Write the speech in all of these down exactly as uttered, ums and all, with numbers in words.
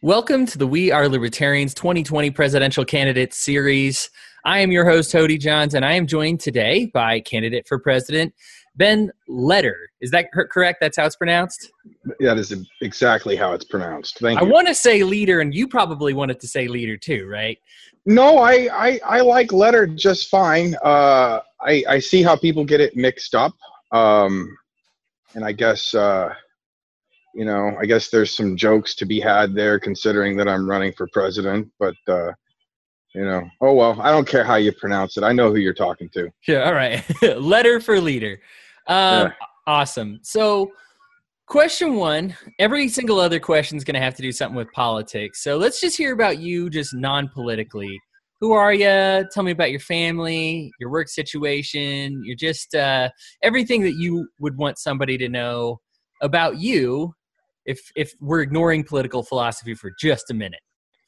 Welcome to the We Are Libertarians twenty twenty Presidential Candidates Series. I am your host, Hody Johns, and I am joined today by candidate for president, Ben Leder. Is that correct? That's how it's pronounced? That is exactly how it's pronounced. Thank I you. I want to say leader, and you probably wanted to say leader too, right? No, I, I, I like Leder just fine. Uh, I, I see how people get it mixed up. Um, and I guess, uh, you know, I guess there's some jokes to be had there considering that I'm running for president. But, uh, you know, oh, well, I don't care how you pronounce it. I know who you're talking to. Yeah, all right. Leder for leader. Um, yeah. Awesome. So question one, every single other question is going to have to do something with politics. So let's just hear about you just non-politically. Who are you? Tell me about your family, your work situation. You're just uh, everything that you would want somebody to know about you if if we're ignoring political philosophy for just a minute.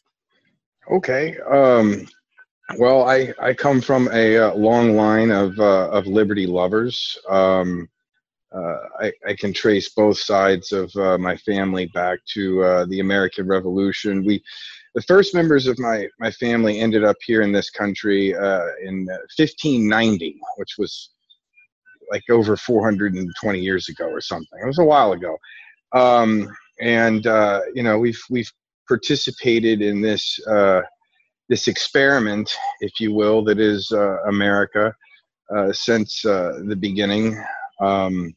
Okay. Um, well, I, I come from a uh, long line of uh, of liberty lovers. Um, uh, I, I can trace both sides of uh, my family back to uh, the American Revolution. We, the first members of my, my family ended up here in this country uh, in fifteen ninety, which was like over four hundred twenty years ago or something. It was a while ago. Um, and, uh, you know, we've, we've participated in this, uh, this experiment, if you will, that is uh, America uh, since uh, the beginning. Um,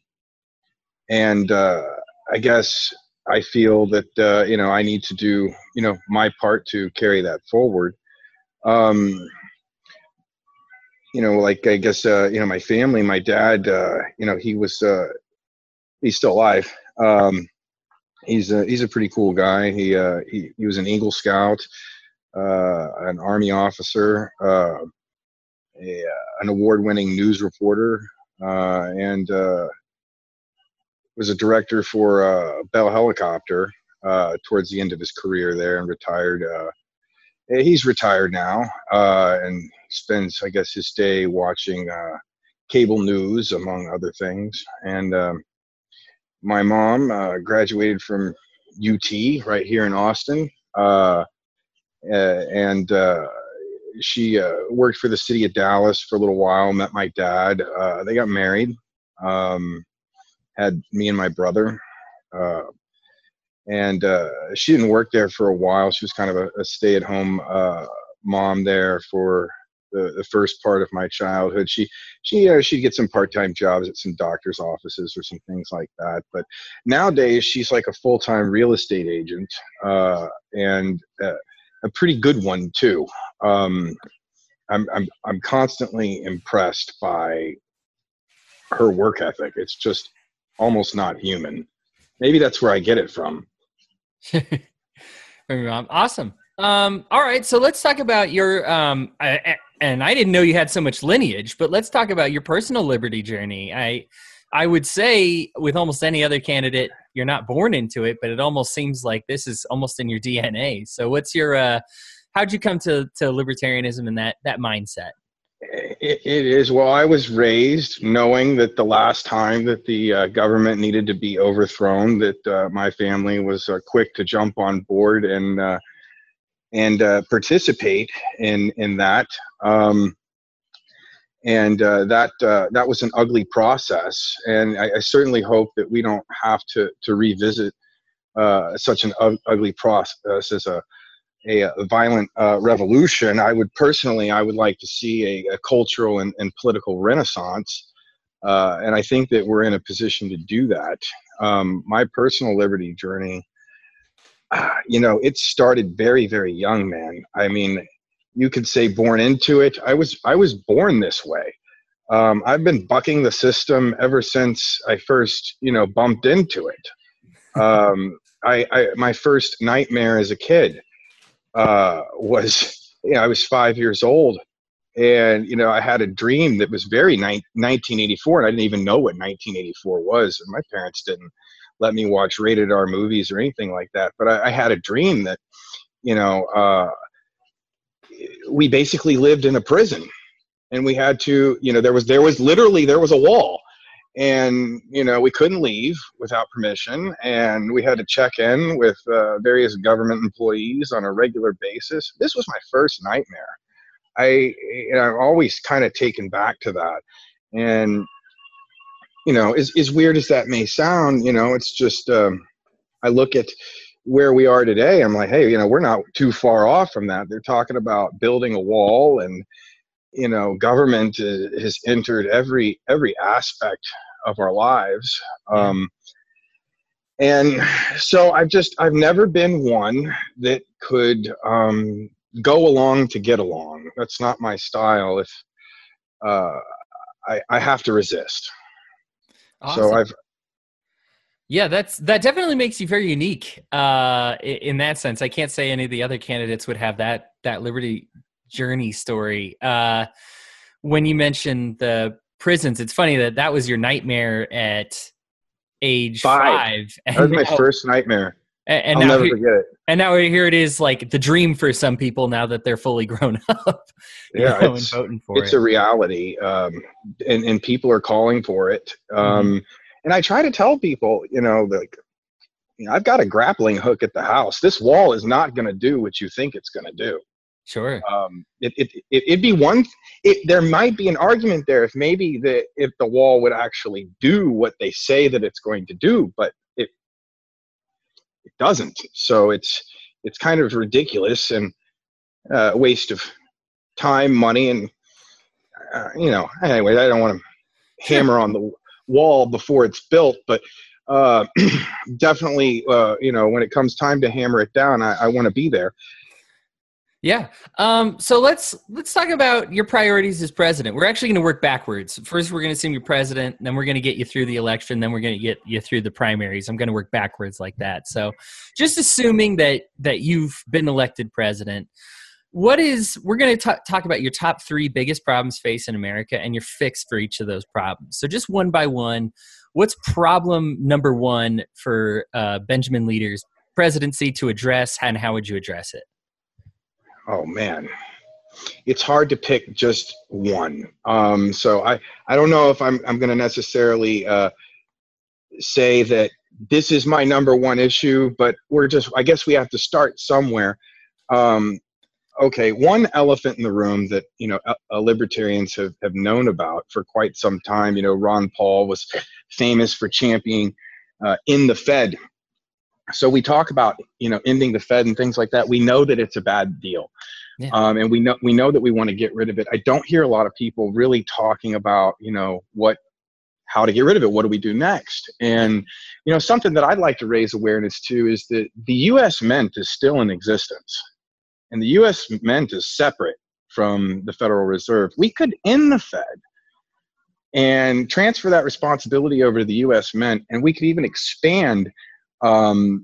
and uh, I guess I feel that, uh, you know, I need to do, you know, my part to carry that forward. Um, you know, like, I guess, uh, you know, my family, my dad, uh, you know, he was, uh, he's still alive. Um, he's a, he's a pretty cool guy. He, uh, he, he was an Eagle Scout, uh, an Army officer, uh, a, an award-winning news reporter, uh, and uh, was a director for uh, Bell Helicopter uh, towards the end of his career there and retired. Uh, he's retired now uh, and spends, I guess, his day watching uh, cable news, among other things. And um, my mom uh, graduated from U T right here in Austin. Uh, Uh, and uh, she uh, worked for the city of Dallas for a little while, met my dad. Uh, they got married, um, had me and my brother. Uh, and uh, she didn't work there for a while. She was kind of a, a stay-at-home uh, mom there for the, the first part of my childhood. She, she, uh, she'd get some part-time jobs at some doctor's offices or some things like that. But nowadays, she's like a full-time real estate agent. Uh, and uh, a pretty good one too. Um, I'm I'm I'm constantly impressed by her work ethic. It's just almost not human. Maybe that's where I get it from. Awesome. Um, all right, so let's talk about your. Um, I, and I didn't know you had so much lineage, but let's talk about your personal liberty journey. I. I would say with almost any other candidate, you're not born into it, but it almost seems like this is almost in your D N A. So what's your, uh, how'd you come to, to libertarianism and that, that mindset? It, it is. Well, I was raised knowing that the last time that the uh, government needed to be overthrown, that uh, my family was uh, quick to jump on board and, uh, and uh, participate in, in that. Um, And uh, that uh, that was an ugly process, and I, I certainly hope that we don't have to to revisit uh, such an u- ugly process as a a, a violent uh, revolution. I would personally, I would like to see a, a cultural and, and political renaissance, uh, and I think that we're in a position to do that. Um, my personal liberty journey, uh, you know, it started very, very young, man. I mean, you could say born into it. I was I was born this way. Um, I've been bucking the system ever since I first, you know, bumped into it. Um, I, I my first nightmare as a kid uh, was, you know, I was five years old, and you know, I had a dream that was very ni- nineteen eighty-four, and I didn't even know what nineteen eighty-four was, and my parents didn't let me watch rated R movies or anything like that. But I, I had a dream that, you know. Uh, we basically lived in a prison, and we had to, you know, there was, there was literally, there was a wall, and, you know, we couldn't leave without permission, and we had to check in with uh, various government employees on a regular basis. This was my first nightmare. I, and I'm always kind of taken back to that. And, you know, as, as weird as that may sound, you know, it's just, um, I look at where we are today. I'm like, hey, you know, we're not too far off from that. They're talking about building a wall, and, you know, government uh, has entered every, every aspect of our lives. Um, and so I've just, I've never been one that could um, go along to get along. That's not my style. If uh, I, I have to resist. Awesome. So I've, yeah, that's, that definitely makes you very unique uh, in that sense. I can't say any of the other candidates would have that, that Liberty journey story. Uh, when you mentioned the prisons, it's funny that that was your nightmare at age five. five. That was my now, first nightmare. And, and I'll now never here, forget it. And now here it is, like the dream for some people now that they're fully grown up. Yeah, know, it's, and voting for it's it. a reality, um, and, and people are calling for it. Um, mm-hmm. And I try to tell people, you know, like, you know, I've got a grappling hook at the house. This wall is not going to do what you think it's going to do. Sure. Um, it, it, it, it'd be one, it, there might be an argument there if maybe the, if the wall would actually do what they say that it's going to do, but it, it doesn't. So it's, it's kind of ridiculous and a uh, waste of time, money, and, uh, you know, anyway, I don't want to sure. hammer on the wall before it's built, but uh, definitely, uh, you know, when it comes time to hammer it down, I, I want to be there. Yeah. Um, so let's let's talk about your priorities as president. We're actually going to work backwards. First, we're going to assume you're president, then we're going to get you through the election, then we're going to get you through the primaries. I'm going to work backwards like that. So just assuming that that you've been elected president, what is we're going to talk about your top three biggest problems facing America and your fix for each of those problems. So just one by one, what's problem number one for uh, Benjamin Leader's presidency to address, and how would you address it? Oh man, it's hard to pick just one. Um, so I, I don't know if I'm, I'm going to necessarily uh, say that this is my number one issue, but we're just, I guess we have to start somewhere. Um, okay. One elephant in the room that, you know, uh, libertarians have, have known about for quite some time. You know, Ron Paul was famous for championing uh, in the Fed. So we talk about, you know, ending the Fed and things like that. We know that it's a bad deal. Yeah. Um, and we know, we know that we want to get rid of it. I don't hear a lot of people really talking about, you know, what, how to get rid of it. What do we do next? And, you know, something that I'd like to raise awareness to is that the U S Mint is still in existence, and the U S Mint is separate from the Federal Reserve. We could end the Fed and transfer that responsibility over to the U S Mint, and we could even expand um,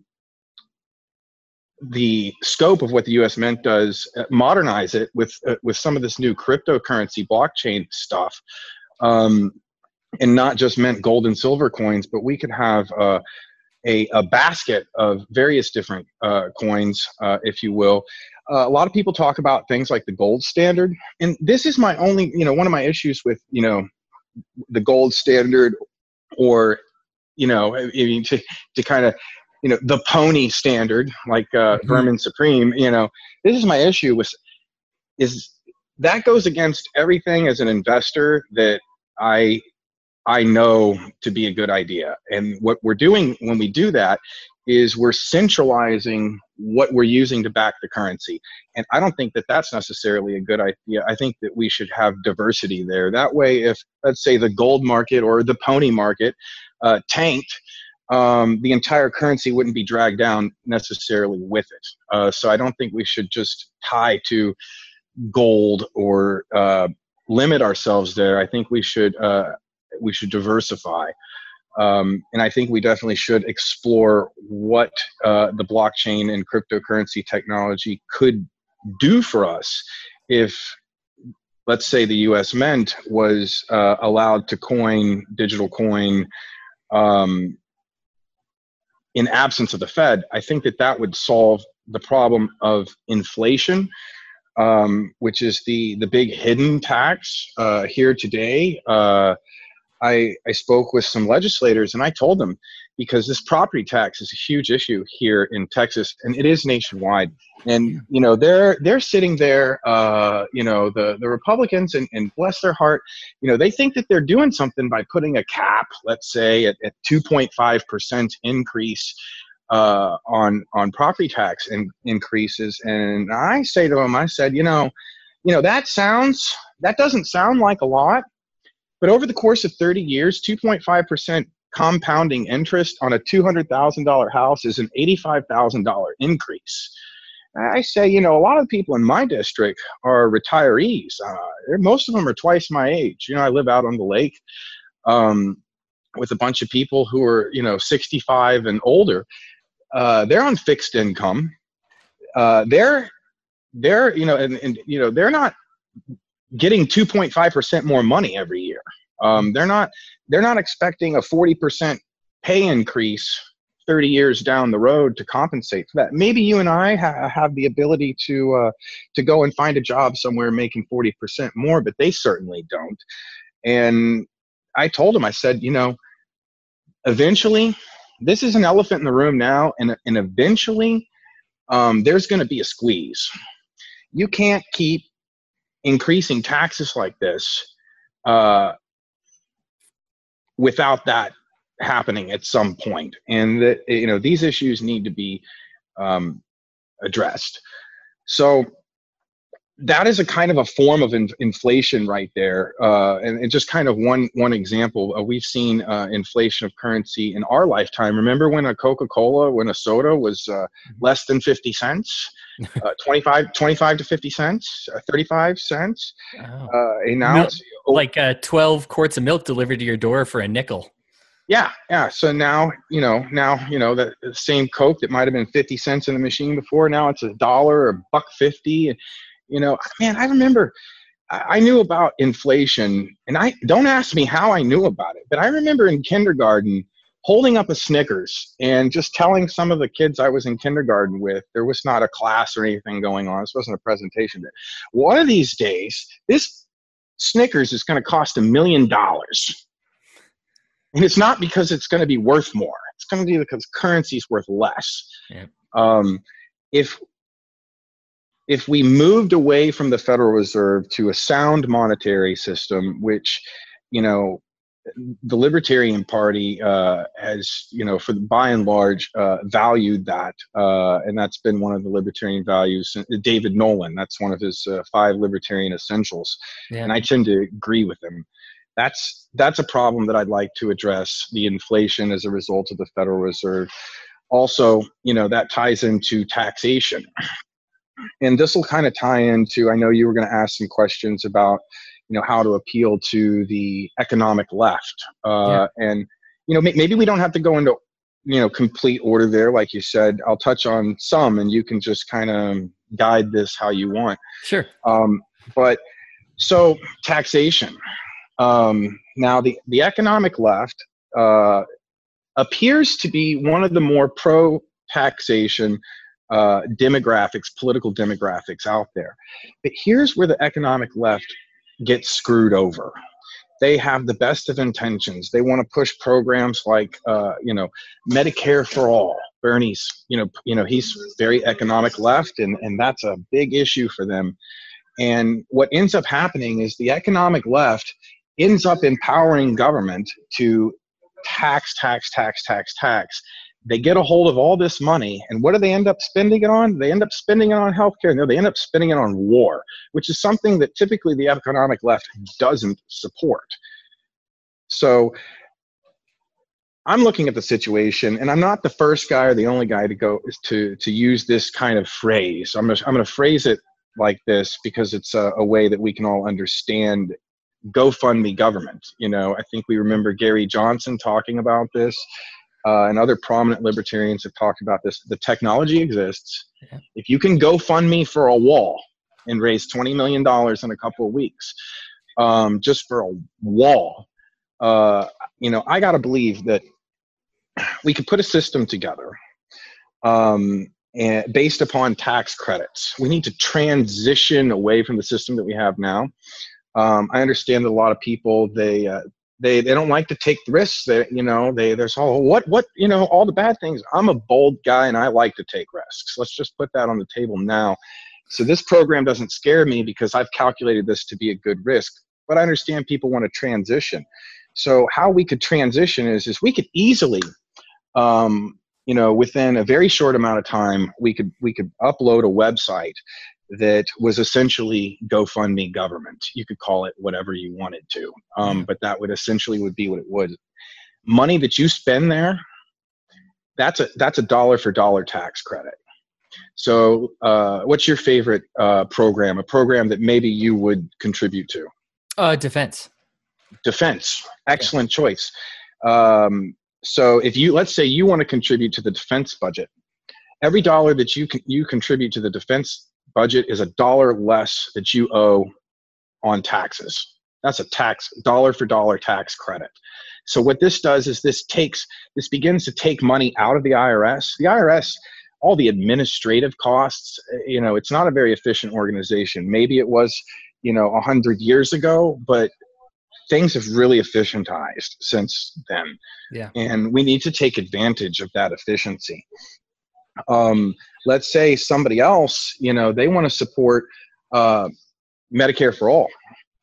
the scope of what the U S Mint does, uh, modernize it with uh, with some of this new cryptocurrency blockchain stuff, um, and not just mint gold and silver coins, but we could have uh, a, a basket of various different uh, coins, uh, if you will. Uh, a lot of people talk about things like the gold standard, and this is my only, you know, one of my issues with, you know, the gold standard, or, you know, I mean, to, to kind of, you know, the pony standard, like uh, mm-hmm. Vermin Supreme, you know, this is my issue with, is that goes against everything as an investor that I, I know to be a good idea. And what we're doing when we do that is we're centralizing what we're using to back the currency. And I don't think that that's necessarily a good idea. I think that we should have diversity there. That way, if, let's say, the gold market or the pony market uh, tanked, um, the entire currency wouldn't be dragged down necessarily with it. Uh, so I don't think we should just tie to gold or uh, limit ourselves there. I think we should uh, we should diversify. Um, and I think we definitely should explore what uh, the blockchain and cryptocurrency technology could do for us if, let's say, the U S Mint was uh, allowed to coin digital coin um, in absence of the Fed. I think that that would solve the problem of inflation, um, which is the, the big hidden tax uh, here today. Uh, I, I spoke with some legislators, and I told them, because this property tax is a huge issue here in Texas, and it is nationwide. And, you know, they're, they're sitting there, uh, you know, the, the Republicans, and, and bless their heart, you know, they think that they're doing something by putting a cap, let's say at, at two point five percent increase uh, on, on property tax in, increases. And I say to them, I said, you know, you know, that sounds, that doesn't sound like a lot, but over the course of thirty years, two point five percent compounding interest on a two hundred thousand dollar house is an eighty-five thousand dollar increase. I say, you know, a lot of people in my district are retirees. Uh, most of them are twice my age. You know, I live out on the lake um, with a bunch of people who are, you know, sixty-five and older. Uh, they're on fixed income. Uh, they're, they're, you know, and, and, you know, they're not getting two point five percent more money every year. Um, they're not, they're not expecting a forty percent pay increase thirty years down the road to compensate for that. Maybe you and I ha- have the ability to, uh, to go and find a job somewhere making forty percent more, but they certainly don't. And I told them, I said, you know, eventually this is an elephant in the room now. And, and eventually um, there's going to be a squeeze. You can't keep increasing taxes like this uh, without that happening at some point. And that, you know, these issues need to be um, addressed. So that is a kind of a form of in, inflation right there. Uh, and, and just kind of one, one example, uh, we've seen uh, inflation of currency in our lifetime. Remember when a Coca-Cola, when a soda was uh, less than fifty cents, uh, twenty-five, twenty-five to fifty cents, uh, thirty-five cents. Oh. Uh, and now Mil- it's oh, like uh, twelve quarts of milk delivered to your door for a nickel. Yeah, yeah. So now, you know, now, you know, the, the same Coke that might have been fifty cents in the machine before, now it's a dollar or a buck fifty. And, you know, man, I remember I, I knew about inflation, and I don't ask me how I knew about it, but I remember in kindergarten holding up a Snickers and just telling some of the kids I was in kindergarten with, there was not a class or anything going on. This wasn't a presentation. But one of these days, this Snickers is going to cost a million dollars. And it's not because it's going to be worth more. It's going to be because currency is worth less. Yeah. Um, if if we moved away from the Federal Reserve to a sound monetary system, which, you know, the Libertarian Party uh, has, you know, for by and large, uh, valued that, uh, and that's been one of the libertarian values. David Nolan, that's one of his uh, five libertarian essentials, yeah. And I tend to agree with him. That's that's a problem that I'd like to address, the inflation as a result of the Federal Reserve. Also, you know, that ties into taxation. And this will kind of tie into, I know you were going to ask some questions about, you know, how to appeal to the economic left. Uh, yeah. And, you know, may, maybe we don't have to go into, you know, complete order there. Like you said, I'll touch on some and you can just kind of guide this how you want. Sure. Um, but so taxation. Um, now, the, the economic left uh, appears to be one of the more pro-taxation uh, demographics, political demographics out there. But here's where the economic left gets screwed over. They have the best of intentions. They want to push programs like, uh, you know, Medicare for all. Bernie's, you know, you know, he's very economic left, and, and that's a big issue for them. And what ends up happening is the economic left ends up empowering government to tax, tax, tax, tax, tax. They get a hold of all this money, and what do they end up spending it on? They end up spending it on healthcare. No, they end up spending it on war, which is something that typically the economic left doesn't support. So I'm looking at the situation, and I'm not the first guy or the only guy to go to to use this kind of phrase. I'm gonna, I'm going to phrase it like this because it's a, a way that we can all understand GoFundMe government. You know, I think we remember Gary Johnson talking about this, uh, and other prominent libertarians have talked about this. The technology exists. Yeah. If you can GoFundMe for a wall and raise twenty million dollars in a couple of weeks, um, just for a wall, uh, you know, I got to believe that we could put a system together um, and based upon tax credits. We need to transition away from the system that we have now. Um, I understand that a lot of people, they uh, They they don't like to take risks. They, you know, they there's all what what you know all the bad things. I'm a bold guy and I like to take risks. Let's just put that on the table now. So this program doesn't scare me because I've calculated this to be a good risk. But I understand people want to transition. So how we could transition is is we could easily, um, you know, within a very short amount of time, we could we could upload a website that was essentially GoFundMe government. You could call it whatever you wanted to, um, but that would essentially would be what it would. Money that you spend there, that's a that's a dollar for dollar tax credit. So, uh, what's your favorite uh, program? A program that maybe you would contribute to? Uh, defense. Defense, excellent yeah. choice. Um, so, if you let's say you want to contribute to the defense budget, every dollar that you can, you contribute to the defense budget is a dollar less that you owe on taxes. That's a tax, dollar for dollar tax credit. So what this does is this takes, this begins to take money out of the I R S. The I R S, all the administrative costs, you know, it's not a very efficient organization. Maybe it was, you know, a hundred years ago, but things have really efficientized since then. Yeah. And we need to take advantage of that efficiency. Um, let's say somebody else, you know, they want to support uh, Medicare for all.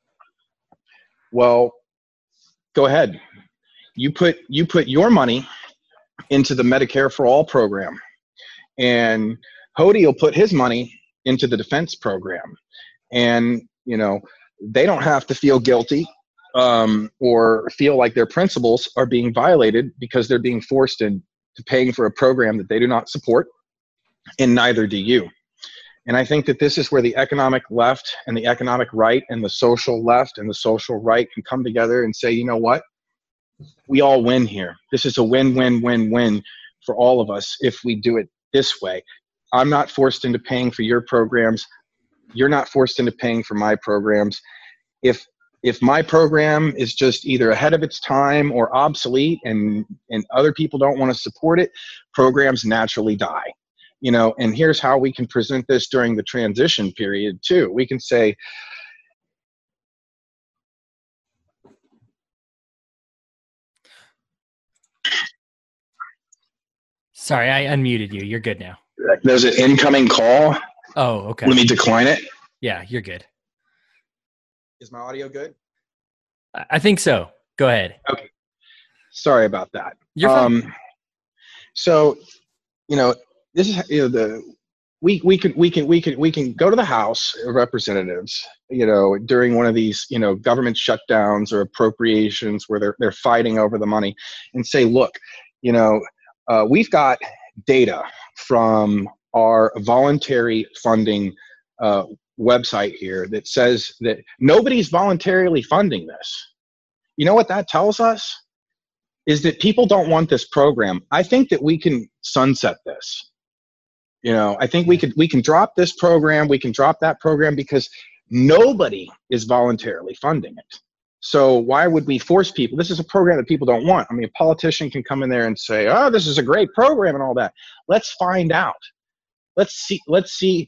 Well, go ahead. You put you put your money into the Medicare for all program, and Hody will put his money into the defense program, and you know they don't have to feel guilty um, or feel like their principles are being violated because they're being forced into paying for a program that they do not support, and neither do you. And I think that this is where the economic left and the economic right and the social left and the social right can come together and say, you know what? We all win here. This is a win, win, win, win for all of us if we do it this way. I'm not forced into paying for your programs. You're not forced into paying for my programs. If if my program is just either ahead of its time or obsolete and, and other people don't want to support it, programs naturally die. You know, and here's how we can present this during the transition period too. We can say, sorry, I unmuted you. You're good now. There's an incoming call. Oh, okay. Let me decline it. Yeah, you're good. Is my audio good? I think so. Go ahead. Okay. Sorry about that. You're fine. Um, so, you know, this is, you know, the, we, we can, we can, we can, we can go to the House of Representatives, you know, during one of these, you know, government shutdowns or appropriations where they're, they're fighting over the money and say, look, you know, uh, we've got data from our voluntary funding uh, website here that says that nobody's voluntarily funding this. You know what that tells us? Is that people don't want this program. I think that we can sunset this. You know, I think we could we can drop this program, we can drop that program because nobody is voluntarily funding it. So why would we force people? This is a program that people don't want. I mean, a politician can come in there and say, "Oh, this is a great program and all that." Let's find out. Let's see let's see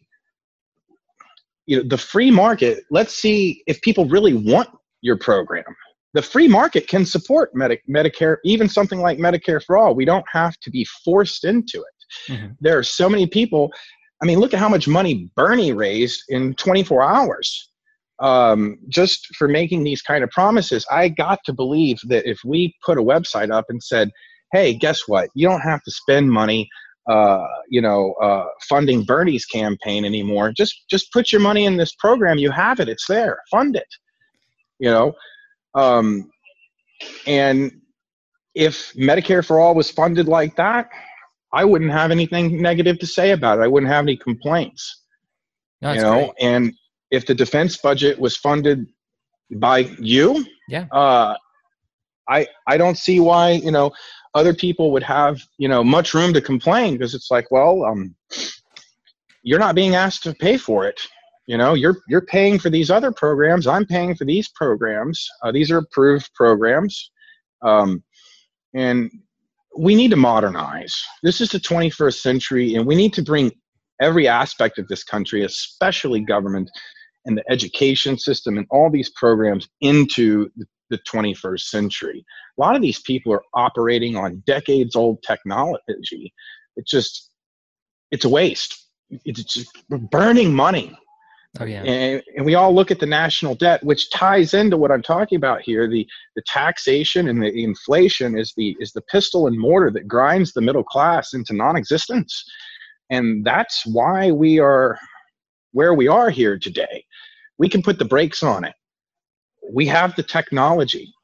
you know, the free market, let's see if people really want your program. The free market can support Medi- Medicare, even something like Medicare for all. We don't have to be forced into it. Mm-hmm. There are so many people. I mean, look at how much money Bernie raised in twenty-four hours um, just for making these kind of promises. I got to believe that if we put a website up and said, hey, guess what? You don't have to spend money uh, you know, uh, funding Bernie's campaign anymore. Just, just put your money in this program. You have it. It's there. Fund it. You know, um, and if Medicare for all was funded like that, I wouldn't have anything negative to say about it. I wouldn't have any complaints. That's you know, great. And if the defense budget was funded by you, yeah, uh, I I don't see why, you know, other people would have, you know, much room to complain, because it's like, well, um, you're not being asked to pay for it. You know, you're you're paying for these other programs. I'm paying for these programs. Uh, these are approved programs. Um, and we need to modernize. This is the twenty-first century, and we need to bring every aspect of this country, especially government and the education system and all these programs, into the the twenty-first century. A lot of these people are operating on decades old technology. It's just, it's a waste. It's just burning money. Oh yeah. And, and we all look at the national debt, which ties into what I'm talking about here. The the taxation and the inflation is the is the pistol and mortar that grinds the middle class into non-existence. And that's why we are where we are here today. We can put the brakes on it. We have the technology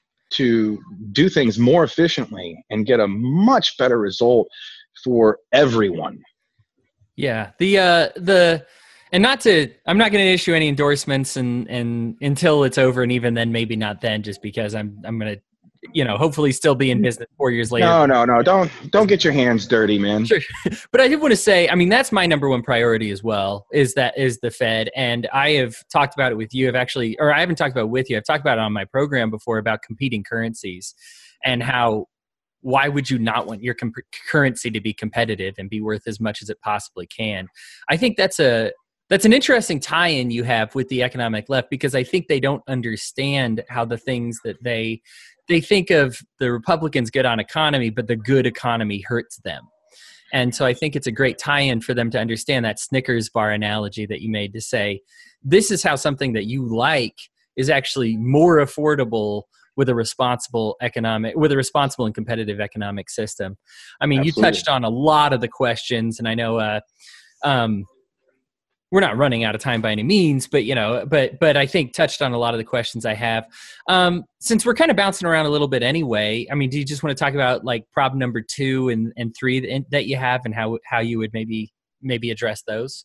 to do things more efficiently and get a much better result for everyone. Yeah. The uh the And not to, I'm not going to issue any endorsements and, and until it's over, and even then, maybe not then, just because I'm, I'm going to, you know, hopefully still be in business four years later. No, no, no, don't, don't get your hands dirty, man. Sure. But I did want to say, I mean, that's my number one priority as well, is that is the Fed. And I have talked about it with you. I've actually, or I haven't talked about it with you. I've talked about it on my program before about competing currencies and how, why would you not want your comp- currency to be competitive and be worth as much as it possibly can? I think that's a, That's an interesting tie-in you have with the economic left, because I think they don't understand how the things that they they think of the Republicans' good on economy, but the good economy hurts them. And so I think it's a great tie-in for them to understand that Snickers bar analogy that you made, to say, this is how something that you like is actually more affordable with a responsible economic, with a responsible and competitive economic system. I mean, Absolutely. You touched on a lot of the questions, and I know uh, um, we're not running out of time by any means, but you know, but but I think touched on a lot of the questions I have. Um, since we're kind of bouncing around a little bit anyway, I mean, do you just want to talk about like problem number two and, and three that you have, and how how you would maybe maybe address those?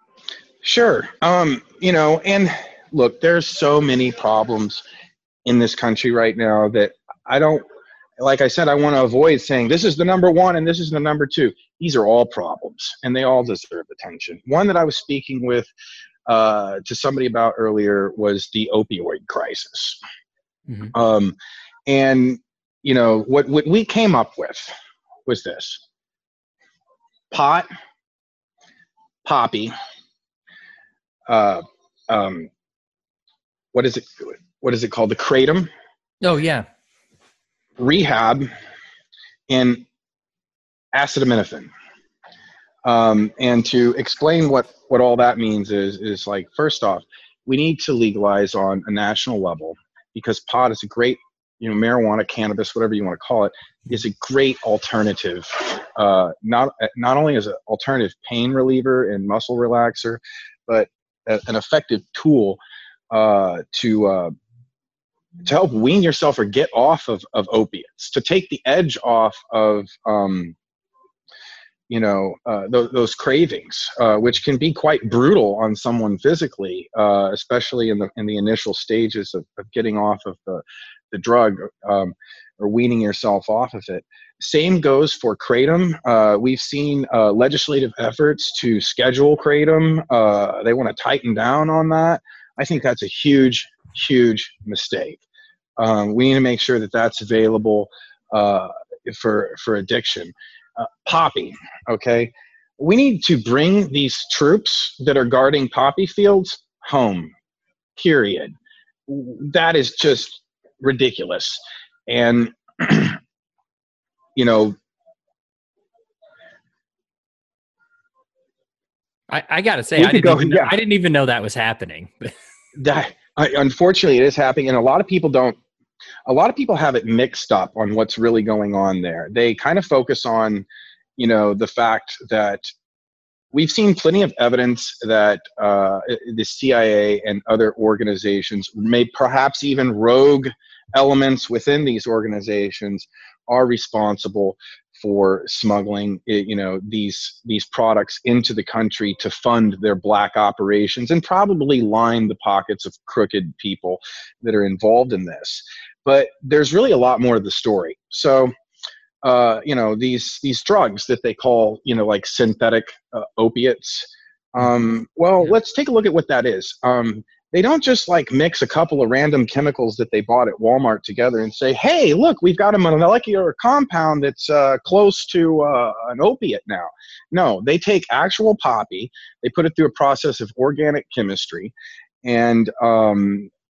Sure. Um, you know, and look, there's so many problems in this country right now that I don't, like I said, I want to avoid saying this is the number one and this is the number two. These are all problems, and they all deserve attention. One that I was speaking with uh, to somebody about earlier was the opioid crisis. Mm-hmm. Um, and, you know, what, what we came up with was this: pot, poppy, uh, um, what is it? What is it called? The kratom. Oh, yeah. Rehab, and acetaminophen. Um, and to explain what, what all that means is, is like, first off, we need to legalize on a national level, because pot is a great, you know, marijuana, cannabis, whatever you want to call it, is a great alternative. Uh, not, not only as an alternative pain reliever and muscle relaxer, but a, an effective tool uh, to, uh, to help wean yourself or get off of, of opiates, to take the edge off of, um, you know, uh, th- those cravings, uh, which can be quite brutal on someone physically, uh, especially in the in the initial stages of, of getting off of the, the drug, um, or weaning yourself off of it. Same goes for kratom. Uh, we've seen uh, legislative efforts to schedule kratom. Uh, they want to tighten down on that. I think that's a huge, huge mistake. Um, we need to make sure that that's available uh, for for addiction. Uh, poppy, okay? We need to bring these troops that are guarding poppy fields home, period. That is just ridiculous. And, you know, I, I got to say, I didn't, go, even know, yeah. I didn't even know that was happening. that, I, unfortunately, it is happening, and a lot of people don't. A lot of people have it mixed up on what's really going on there. They kind of focus on, you know, the fact that we've seen plenty of evidence that uh, the C I A and other organizations, may perhaps even rogue elements within these organizations, are responsible for smuggling, you know, these these products into the country to fund their black operations and probably line the pockets of crooked people that are involved in this. But there's really a lot more to the story. So, uh, you know, these these drugs that they call, you know, like synthetic uh, opiates. Um, well, yeah. Let's take a look at what that is. Um, They don't just like mix a couple of random chemicals that they bought at Walmart together and say, hey, look, we've got a molecular compound that's uh, close to uh, an opiate now. No, they take actual poppy, they put it through a process of organic chemistry, and um,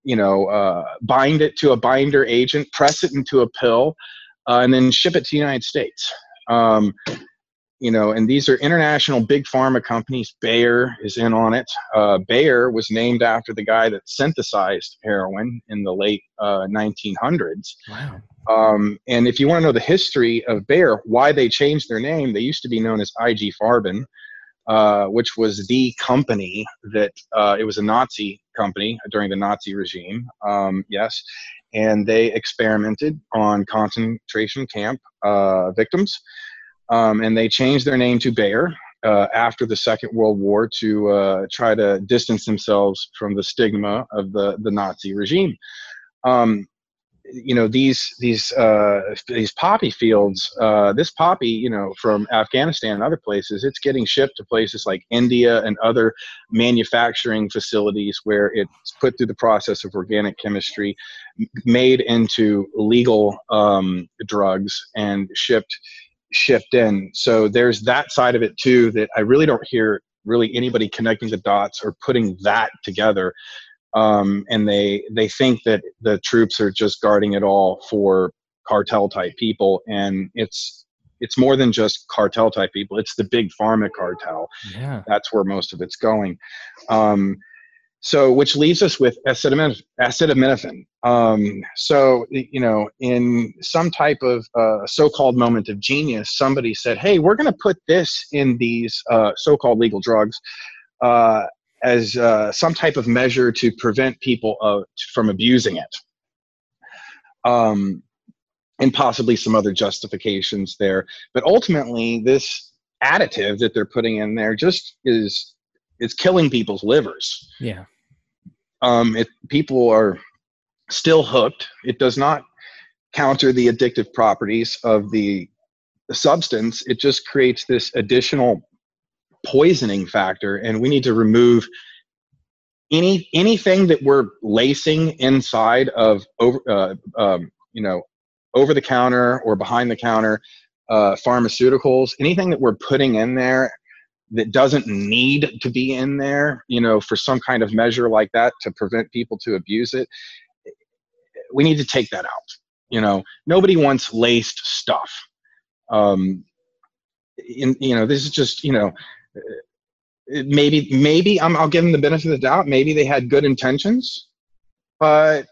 you know, uh, bind it to a binder agent, press it into a pill, uh, and then ship it to the United States. Um, you know, and these are international big pharma companies. Bayer is in on it. Uh, Bayer was named after the guy that synthesized heroin in the late uh, nineteen hundreds. Wow. Um, and if you want to know the history of Bayer, why they changed their name, they used to be known as I G Farben, uh, which was the company that, uh, it was a Nazi company during the Nazi regime. Um, yes. And they experimented on concentration camp uh, victims. Um, and they changed their name to Bayer uh, after the Second World War to uh, try to distance themselves from the stigma of the, the Nazi regime. Um, you know, these these uh, these poppy fields, uh, this poppy, you know, from Afghanistan and other places, it's getting shipped to places like India and other manufacturing facilities where it's put through the process of organic chemistry, made into legal um, drugs and shipped shipped in. So there's that side of it too, that I really don't hear really anybody connecting the dots or putting that together. Um, and they they think that the troops are just guarding it all for cartel type people, and it's it's more than just cartel type people. It's the big pharma cartel. Yeah, that's where most of it's going. Um, so, which leaves us with acetaminophen. acetaminophen. Um, so, you know, in some type of uh, so-called moment of genius, somebody said, "Hey, we're going to put this in these uh, so-called legal drugs." Uh, as uh, some type of measure to prevent people uh, from abusing it. Um, and possibly some other justifications there. But ultimately, this additive that they're putting in there just is is killing people's livers. Yeah. Um, it, people are still hooked. It does not counter the addictive properties of the, the substance. It just creates this additional poisoning factor, and we need to remove any anything that we're lacing inside of over uh, um, you know over the counter or behind the counter uh, pharmaceuticals. Anything that we're putting in there that doesn't need to be in there, you know, for some kind of measure like that to prevent people to abuse it. We need to take that out. You know, nobody wants laced stuff. Um, in, you know, this is just, you know. Maybe, maybe I'm, I'll give them the benefit of the doubt. Maybe they had good intentions, but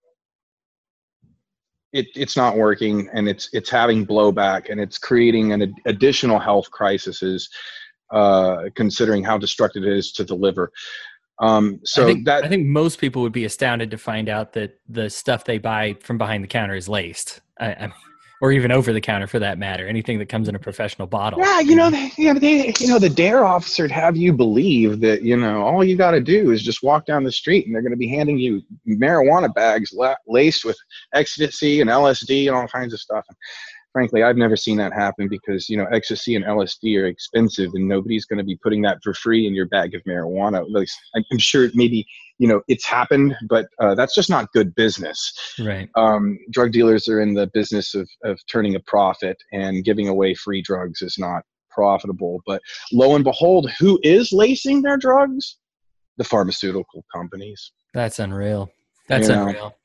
it, it's not working, and it's it's having blowback, and it's creating an ad- additional health crises, uh, considering how destructive it is to the liver. Um, so I think, that I think most people would be astounded to find out that the stuff they buy from behind the counter is laced. I, I Or even over the counter, for that matter. Anything that comes in a professional bottle. Yeah, you know, they, yeah, they, you know, the dare officer would have you believe that, you know, all you got to do is just walk down the street, and they're going to be handing you marijuana bags la- laced with ecstasy and L S D and all kinds of stuff. And frankly, I've never seen that happen, because, you know, ecstasy and L S D are expensive, and nobody's going to be putting that for free in your bag of marijuana. At least I'm sure maybe, you know, it's happened, but uh, that's just not good business. Right. Um, drug dealers are in the business of, of turning a profit, and giving away free drugs is not profitable. But lo and behold, who is lacing their drugs? The pharmaceutical companies. That's unreal. That's You know? unreal.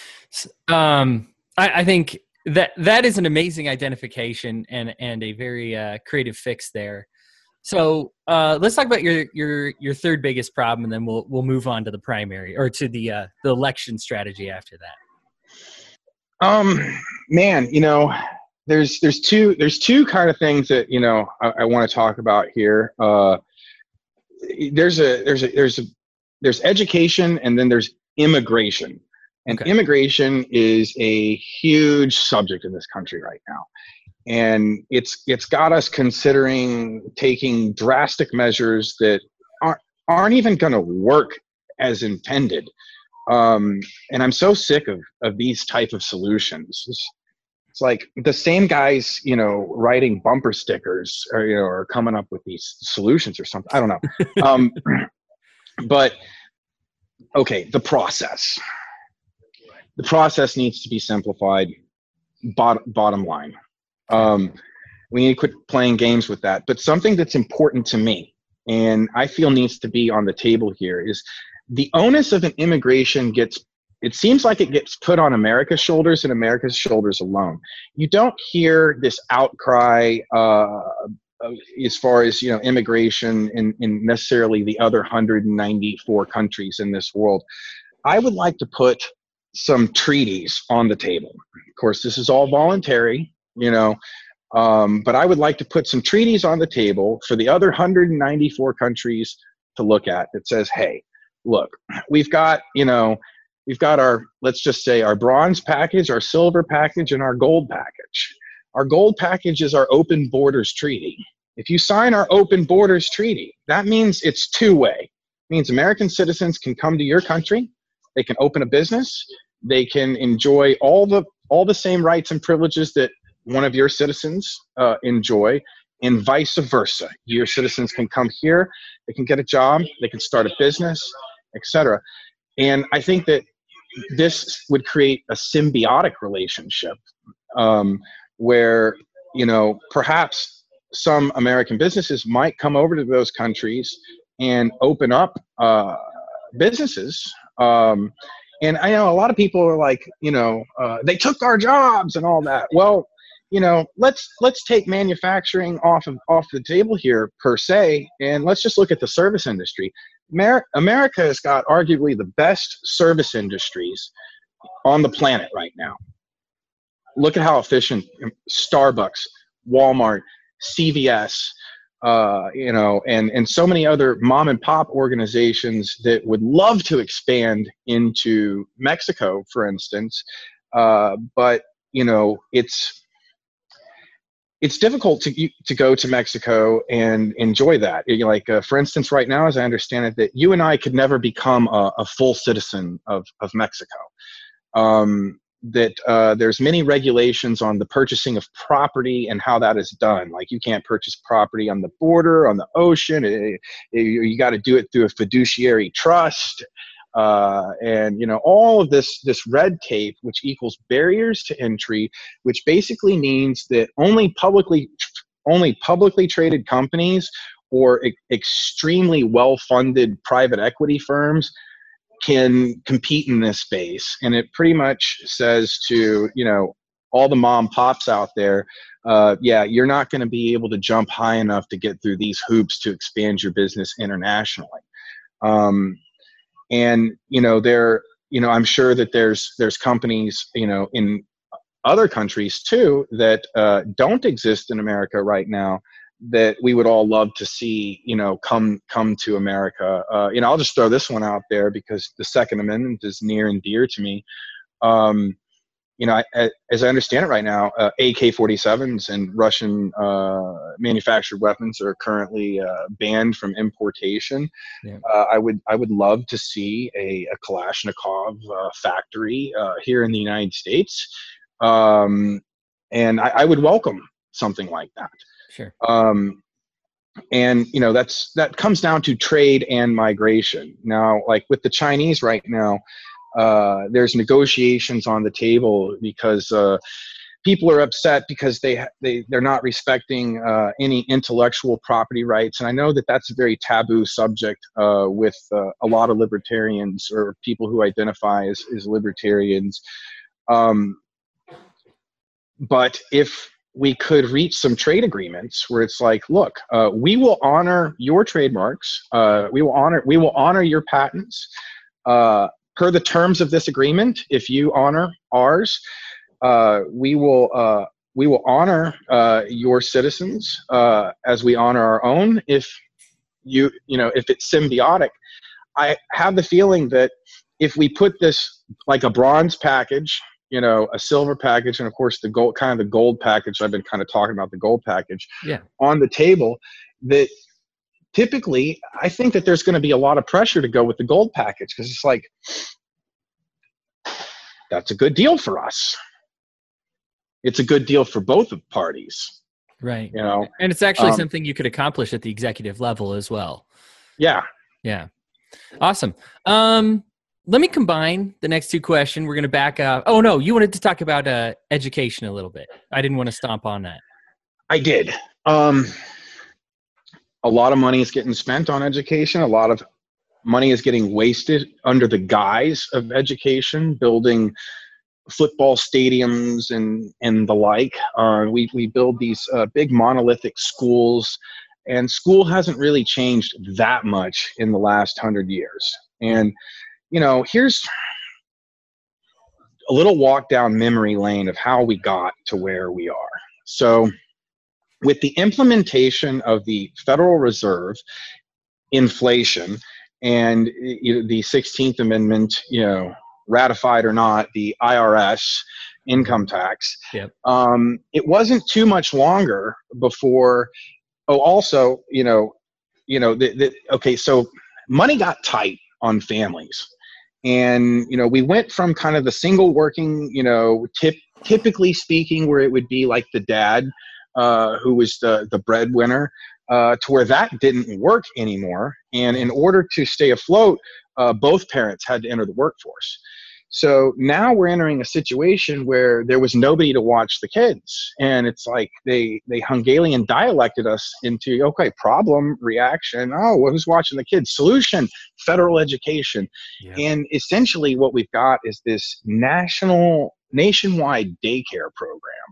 Um, I, I think that that is an amazing identification, and, and a very uh, creative fix there. So uh, let's talk about your your your third biggest problem, and then we'll we'll move on to the primary, or to the uh, the election strategy after that. Um, man, you know, there's there's two there's two kind of things that, you know, I, I want to talk about here. Uh, there's a there's a there's a there's education, and then there's immigration. And okay. Immigration is a huge subject in this country right now. And it's it's got us considering taking drastic measures that aren't aren't even going to work as intended. Um, and I'm so sick of of these type of solutions. It's, it's like the same guys, you know, writing bumper stickers, or, you know, or coming up with these solutions or something. I don't know. um, but okay, the process. The process needs to be simplified. Bottom bottom line. Um, we need to quit playing games with that. But something that's important to me, and I feel needs to be on the table here, is the onus of an immigration gets it seems like it gets put on America's shoulders and America's shoulders alone. You don't hear this outcry uh, as far as, you know, immigration in, in necessarily the other one hundred ninety-four countries in this world. I would like to put some treaties on the table. Of course, this is all voluntary, you know, um, but I would like to put some treaties on the table for the other one hundred ninety-four countries to look at that says, hey, look, we've got, you know, we've got our, let's just say our bronze package, our silver package, and our gold package. Our gold package is our open borders treaty. If you sign our open borders treaty, that means it's two-way. It means American citizens can come to your country, they can open a business, they can enjoy all the all the same rights and privileges that one of your citizens uh, enjoy, and vice versa. Your citizens can come here, they can get a job, they can start a business, et cetera. And I think that this would create a symbiotic relationship um, where, you know, perhaps some American businesses might come over to those countries and open up uh, businesses. Um, and I know a lot of people are like, you know, uh, they took our jobs and all that. Well, you know, let's let's take manufacturing off of off the table here per se, and let's just look at the service industry. Amer- America has got arguably the best service industries on the planet right now. Look at how efficient Starbucks, Walmart, C V S, uh, you know, and, and so many other mom and pop organizations that would love to expand into Mexico, for instance. Uh, but, you know, it's, it's difficult to to go to Mexico and enjoy that. Like, uh, for instance, right now, as I understand it, that you and I could never become a, a full citizen of, of Mexico. Um, that uh, there's many regulations on the purchasing of property and how that is done. Like, you can't purchase property on the border, on the ocean. It, it, you got to do it through a fiduciary trust. Uh, and, you know, all of this, this red tape, which equals barriers to entry, which basically means that only publicly, only publicly traded companies or e- extremely well-funded private equity firms can compete in this space. And it pretty much says to, you know, all the mom pops out there, uh, yeah, you're not going to be able to jump high enough to get through these hoops to expand your business internationally. Um, And, you know, there, you know, I'm sure that there's, there's companies, you know, in other countries too, that uh, don't exist in America right now that we would all love to see, you know, come, come to America. Uh, you know, I'll just throw this one out there because the Second Amendment is near and dear to me. Um, you know, I, as I understand it right now, uh, A K forty-sevens and Russian uh, manufactured weapons are currently uh, banned from importation. Yeah. Uh, I would I would love to see a, a Kalashnikov uh, factory uh, here in the United States, um, and I, I would welcome something like that. Sure. Um, and you know, that's that comes down to trade and migration. Now, like with the Chinese right now. Uh, there's negotiations on the table because uh, people are upset because they they they're not respecting uh, any intellectual property rights, and I know that that's a very taboo subject uh, with uh, a lot of libertarians or people who identify as, as libertarians. Um, but if we could reach some trade agreements where it's like, look, uh, we will honor your trademarks, uh, we will honor we will honor your patents. Uh, Per the terms of this agreement, if you honor ours, uh, we will uh, we will honor uh, your citizens uh, as we honor our own. If you you know if it's symbiotic, I have the feeling that if we put this like a bronze package, you know, a silver package, and of course the gold kind of the gold package. I've been kind of talking about the gold package. Yeah. On the table, that. Typically, I think that there's going to be a lot of pressure to go with the gold package because it's like, that's a good deal for us. It's a good deal for both parties. Right. You know, and it's actually um, something you could accomplish at the executive level as well. Yeah. Yeah. Awesome. Um, let me combine the next two questions. We're going to back up. Oh, no, you wanted to talk about uh, education a little bit. I didn't want to stomp on that. I did. Um, A lot of money is getting spent on education. A lot of money is getting wasted under the guise of education, building football stadiums and, and the like. Uh, we, we build these uh, big monolithic schools, and school hasn't really changed that much in the last hundred years. And, you know, here's a little walk down memory lane of how we got to where we are. So with the implementation of the Federal Reserve, inflation, and you know, the sixteenth Amendment, you know, ratified or not, the I R S income tax, yep. um, it wasn't too much longer before, oh, also, you know, you know, the, the, okay, so money got tight on families. And, you know, we went from kind of the single working, you know, tip, typically speaking, where it would be like the dad uh, who was the, the breadwinner, uh, to where that didn't work anymore. And in order to stay afloat, uh, both parents had to enter the workforce. So now we're entering a situation where there was nobody to watch the kids. And it's like they, they Hungarian dialected us into, okay, problem, reaction. Oh, well, who's watching the kids? Solution, federal education. Yeah. And essentially what we've got is this national, nationwide daycare program.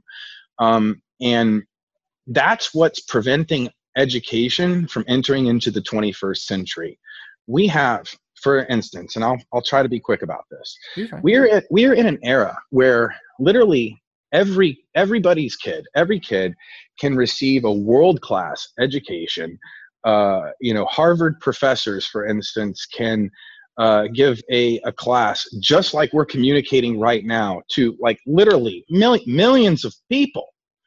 Um, and that's what's preventing education from entering into the twenty-first century. We have, for instance, and I'll, I'll try to be quick about this. We're at, we're in an era where literally every, everybody's kid, every kid can receive a world-class education. Uh, you know, Harvard professors, for instance, can uh, give a, a class just like we're communicating right now to like literally mil- millions of people,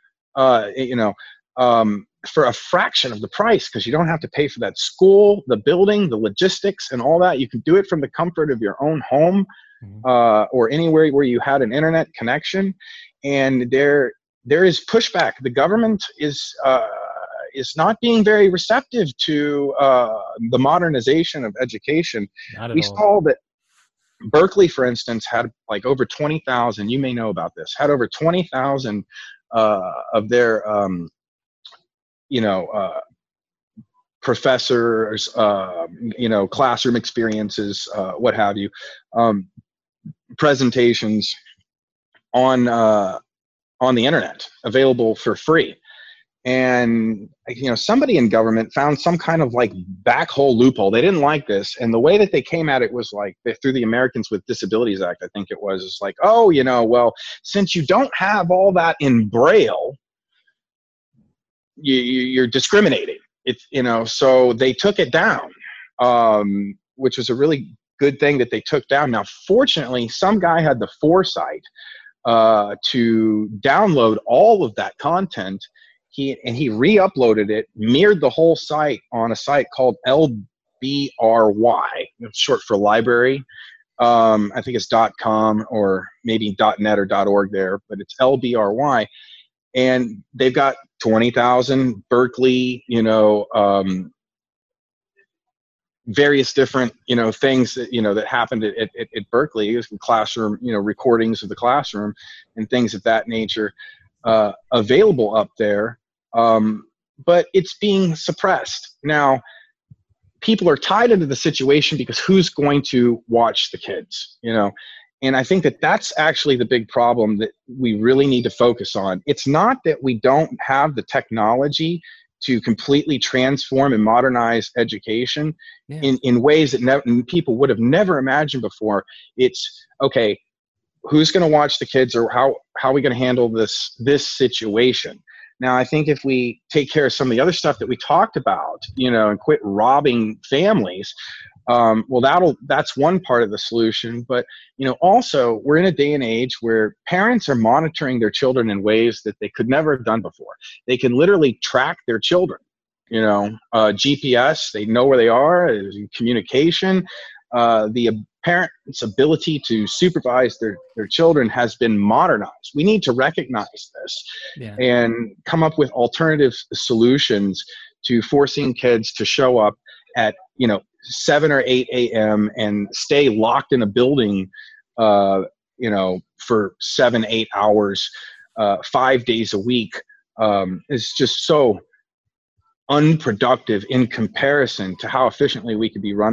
uh, you know, um, for a fraction of the price, because you don't have to pay for that school, the building, the logistics, and all that. You can do it from the comfort of your own home, uh, or anywhere where you had an internet connection. And there, there is pushback. The government is uh, is not being very receptive to uh, the modernization of education. We all. saw that Berkeley, for instance, had like over twenty thousand. You may know about this. Had over twenty thousand uh, of their um, you know, uh, professors, uh, you know, classroom experiences, uh, what have you, um, presentations on, uh, on the internet available for free. And, you know, somebody in government found some kind of like back hole loophole. They didn't like this. And the way that they came at it was like through the Americans with Disabilities Act, I think it was, it's like, oh, you know, well, since you don't have all that in Braille, You, you're discriminating. It's, you know, so they took it down, um, which was a really good thing that they took down. Now, fortunately, some guy had the foresight uh, to download all of that content. He and he re-uploaded it, mirrored the whole site on a site called L B R Y. It's short for library. Um, I think it's .com or maybe .net or .org there, but it's L B R Y. And they've got twenty thousand Berkeley, you know, um, various different, you know, things that, you know, that happened at, at, at Berkeley. It was classroom, you know, recordings of the classroom and things of that nature uh, available up there. Um, but it's being suppressed. Now, people are tied into the situation because who's going to watch the kids, you know? And I think that that's actually the big problem that we really need to focus on. It's not that we don't have the technology to completely transform and modernize education yeah. in, in ways that ne- people would have never imagined before. It's, okay, who's going to watch the kids, or how, how are we going to handle this, this situation? Now, I think if we take care of some of the other stuff that we talked about, you know, and quit robbing families, Um, well, that'll, that's one part of the solution. But, you know, also we're in a day and age where parents are monitoring their children in ways that they could never have done before. They can literally track their children, you know, uh, G P S, they know where they are, communication, uh, the parents' ability to supervise their, their children has been modernized. We need to recognize this yeah. and come up with alternative solutions to forcing kids to show up at, you know, seven or eight a.m. and stay locked in a building, uh, you know, for seven, eight hours, uh, five days a week, um, is just so unproductive in comparison to how efficiently we could be running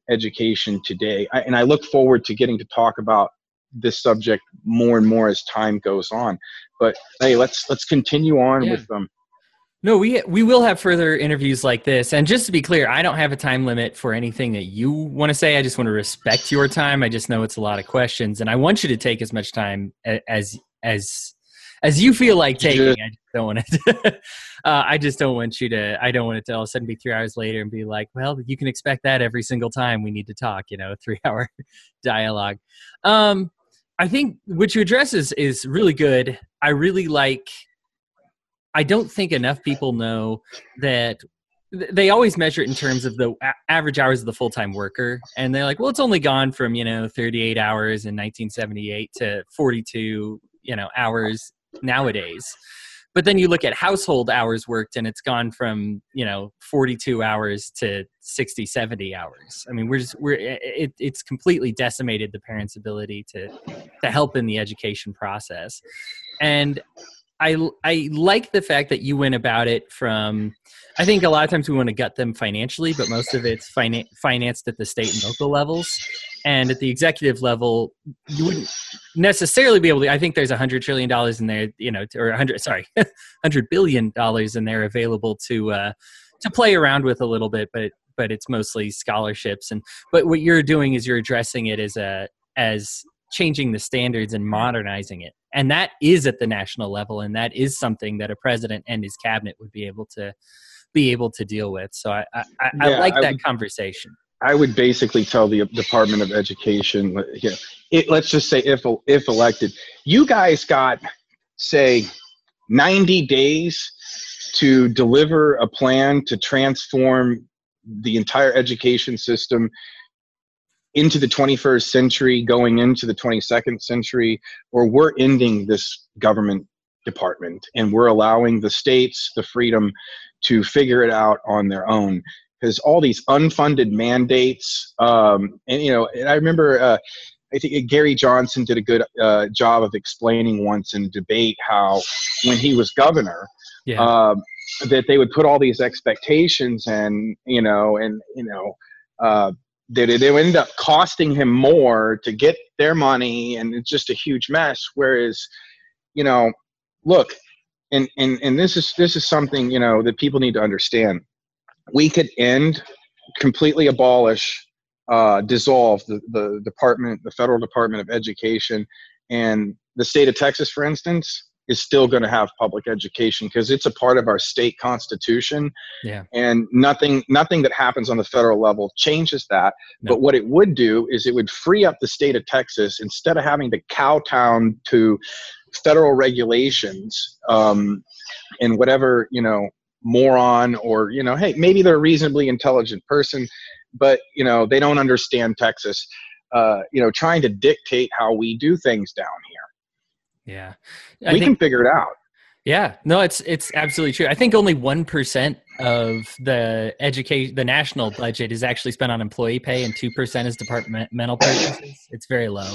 education today. I, and I look forward to getting to talk about this subject more and more as time goes on. But hey, let's let's continue on yeah. with them. Um, No, we we will have further interviews like this. And just to be clear, I don't have a time limit for anything that you want to say. I just want to respect your time. I just know it's a lot of questions, and I want you to take as much time as as as you feel like taking. I just don't want to. uh, I just don't want you to. I don't want it to all of a sudden be three hours later and be like, well, you can expect that every single time we need to talk. You know, three hour dialogue. Um, I think what you address is is really good. I really like. I don't think enough people know that they always measure it in terms of the average hours of the full-time worker. And they're like, well, it's only gone from, you know, thirty-eight hours in nineteen seventy-eight to forty-two, you know, hours nowadays. But then you look at household hours worked and it's gone from, you know, forty-two hours to sixty, seventy hours. I mean, we're just, we're, it, it's completely decimated the parents' ability to, to help in the education process. And I, I like the fact that you went about it from, I think a lot of times we want to gut them financially, but most of it's finan- financed at the state and local levels. And at the executive level, you wouldn't necessarily be able to, I think there's a hundred trillion dollars in there, you know, or a hundred, sorry, a hundred billion dollars in there available to, uh, to play around with a little bit, but, but it's mostly scholarships. And, but what you're doing is you're addressing it as a, as changing the standards and modernizing it. And that is at the national level. And that is something that a president and his cabinet would be able to be able to deal with. So I, I, yeah, I like that I would, conversation. I would basically tell the Department of Education, you know, it, let's just say if, if elected, you guys got, say, ninety days to deliver a plan to transform the entire education system into the twenty-first century, going into the twenty-second century, or we're ending this government department and we're allowing the states the freedom to figure it out on their own. Because all these unfunded mandates, um, and you know, and I remember uh, I think Gary Johnson did a good uh, job of explaining once in debate how when he was governor, yeah. um, that they would put all these expectations and you know, and you know. Uh, They, they would end up costing him more to get their money, and it's just a huge mess. Whereas, you know, look, and, and, and this is this is something, you know, that people need to understand. We could end, completely abolish, uh, dissolve the, the department, the federal Department of Education, and the state of Texas, for instance, is still going to have public education because it's a part of our state constitution. Yeah. And nothing, nothing that happens on the federal level changes that. No. But what it would do is it would free up the state of Texas instead of having to kowtow to federal regulations um, and whatever, you know, moron or, you know, hey, maybe they're a reasonably intelligent person, but, you know, they don't understand Texas, uh, you know, trying to dictate how we do things down here. Yeah. I we think, can figure it out. Yeah, no, it's, it's absolutely true. I think only one percent of the education, the national budget is actually spent on employee pay and two percent is departmental purchases. It's very low.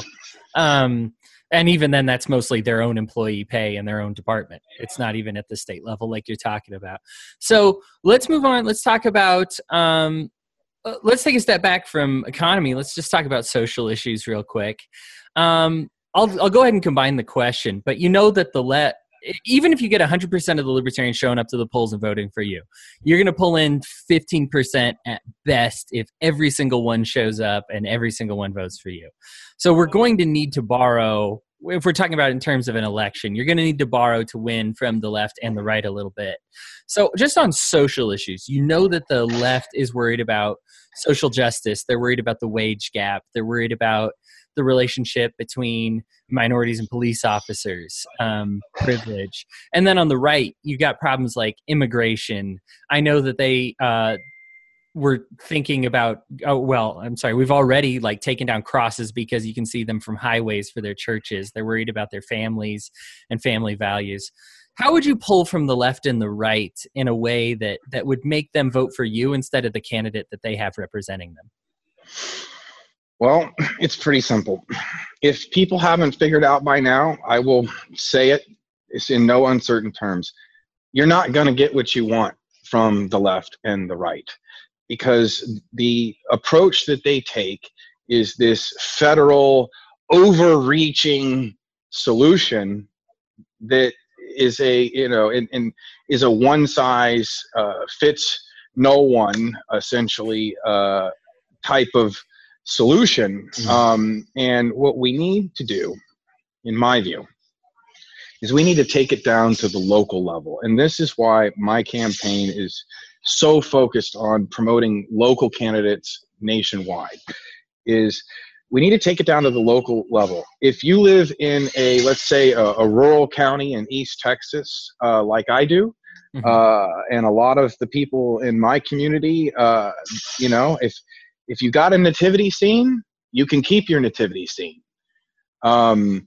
Um, and even then that's mostly their own employee pay and their own department. It's not even at the state level like you're talking about. So let's move on. Let's talk about, um, let's take a step back from economy. Let's just talk about social issues real quick. Um, I'll I'll go ahead and combine the question, but you know that the let even if you get one hundred percent of the libertarians showing up to the polls and voting for you, you're going to pull in fifteen percent at best if every single one shows up and every single one votes for you. So we're going to need to borrow, if we're talking about in terms of an election, you're going to need to borrow to win from the left and the right a little bit. So just on social issues, you know that the left is worried about social justice. They're worried about the wage gap. They're worried about the relationship between minorities and police officers, um, privilege. And then on the right, you got problems like immigration. I know that they uh, were thinking about, oh, well, I'm sorry, we've already like taken down crosses because you can see them from highways for their churches. They're worried about their families and family values. How would you pull from the left and the right in a way that, that would make them vote for you instead of the candidate that they have representing them? Well, it's pretty simple. If people haven't figured out by now, I will say it. It's in no uncertain terms. You're not going to get what you want from the left and the right. because the approach that they take is this federal overreaching solution that is a, you know, and, and is a one size uh, fits no one, essentially, uh, type of solution. Um, and what we need to do, in my view, is we need to take it down to the local level. And this is why my campaign is so focused on promoting local candidates nationwide, is we need to take it down to the local level. If you live in a, let's say, a, a rural county in East Texas, uh, like I do, mm-hmm. uh, and a lot of the people in my community, uh, you know, if if you got a nativity scene, you can keep your nativity scene. Um,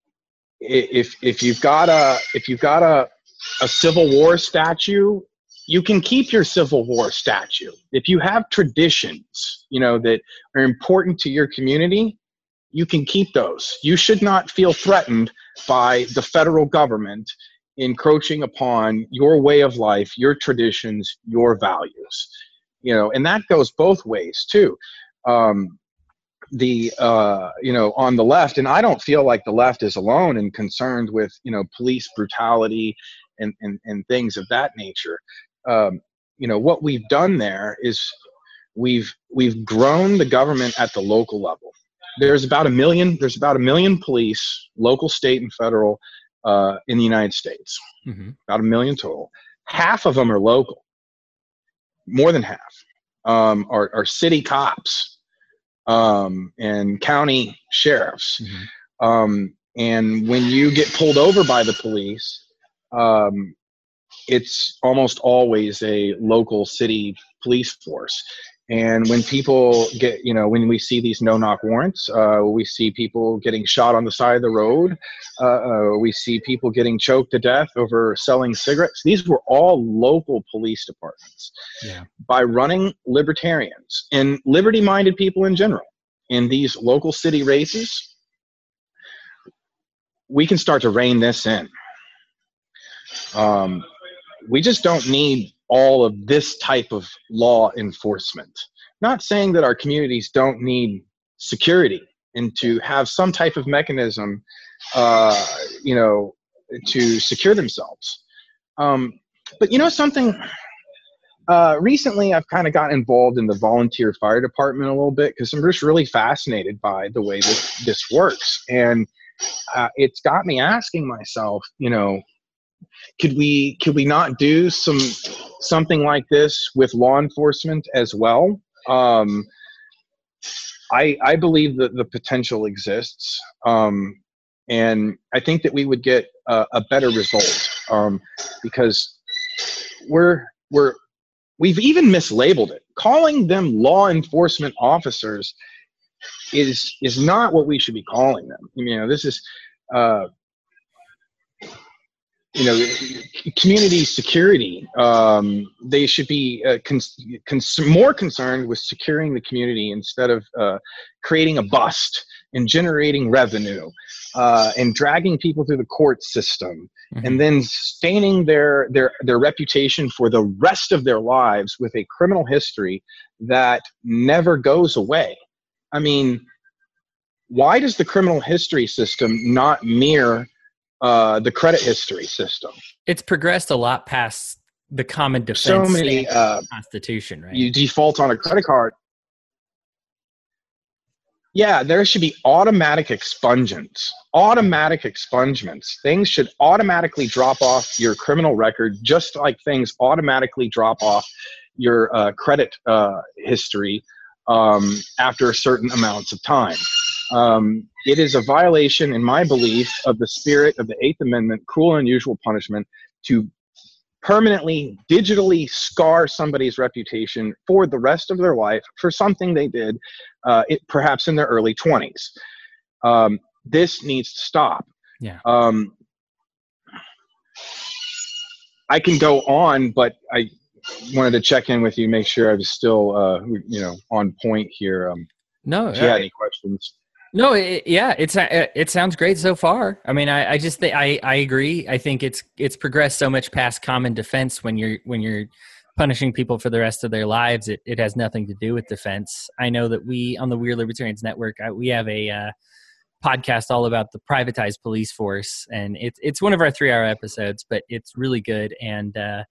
if if you've got a if you've got a a Civil War statue, you can keep your Civil War statue. If you have traditions, you know, that are important to your community, you can keep those. You should not feel threatened by the federal government encroaching upon your way of life, your traditions, your values. You know, and that goes both ways too. Um, the uh, you know, on the left, and I don't feel like the left is alone and concerned with, you know, police brutality and and, and things of that nature. Um, you know, what we've done there is we've we've grown the government at the local level. There's about a million. There's about a million police, local, state, and federal, uh, in the United States. Mm-hmm. About a million total. Half of them are local. More than half um, are, are city cops um, and county sheriffs. Mm-hmm. Um, and when you get pulled over by the police, um, it's almost always a local city police force. And when people get, you know, when we see these no-knock warrants, uh, we see people getting shot on the side of the road. Uh, uh, we see people getting choked to death over selling cigarettes. These were all local police departments. Yeah. By running libertarians and liberty-minded people in general in these local city races, we can start to rein this in. Um, we just don't need all of this type of law enforcement. Not saying that our communities don't need security and to have some type of mechanism, uh, you know, to secure themselves. Um, but you know something, uh, recently I've kind of gotten involved in the volunteer fire department a little bit because I'm just really fascinated by the way this, this works. And uh, it's got me asking myself, you know, Could we could we not do some something like this with law enforcement as well? Um, I I believe that the potential exists, um, and I think that we would get a, a better result um, because we're we're we've even mislabeled it. Calling them law enforcement officers is is not what we should be calling them. You know, this is. Uh, You know, community security. Um, they should be uh, cons- cons- more concerned with securing the community instead of uh, creating a bust and generating revenue uh, and dragging people through the court system, mm-hmm. and then staining their their their reputation for the rest of their lives with a criminal history that never goes away. I mean, why does the criminal history system not mirror Uh, the credit history system? It's progressed a lot past the common defense so many, uh, constitution, right? You default on a credit card. Yeah, there should be automatic expungements. Automatic expungements. Things should automatically drop off your criminal record, just like things automatically drop off your uh, credit uh, history um, after certain amounts of time. Um, it is a violation, in my belief, of the spirit of the Eighth Amendment, cruel and unusual punishment, to permanently, digitally scar somebody's reputation for the rest of their life for something they did, uh, it, perhaps in their early twenties. Um, this needs to stop. Yeah. Um, I can go on, but I wanted to check in with you, make sure I was still, uh, you know, on point here. Um, no, if you had any questions. No, it, yeah, it's it sounds great so far. I mean, I, I just think I, I agree. I think it's it's progressed so much past common defense when you're when you're punishing people for the rest of their lives. It, it has nothing to do with defense. I know that we on the Weird Libertarians Network, I, we have a uh, podcast all about the privatized police force, and it's it's one of our three-hour episodes, but it's really good. And uh,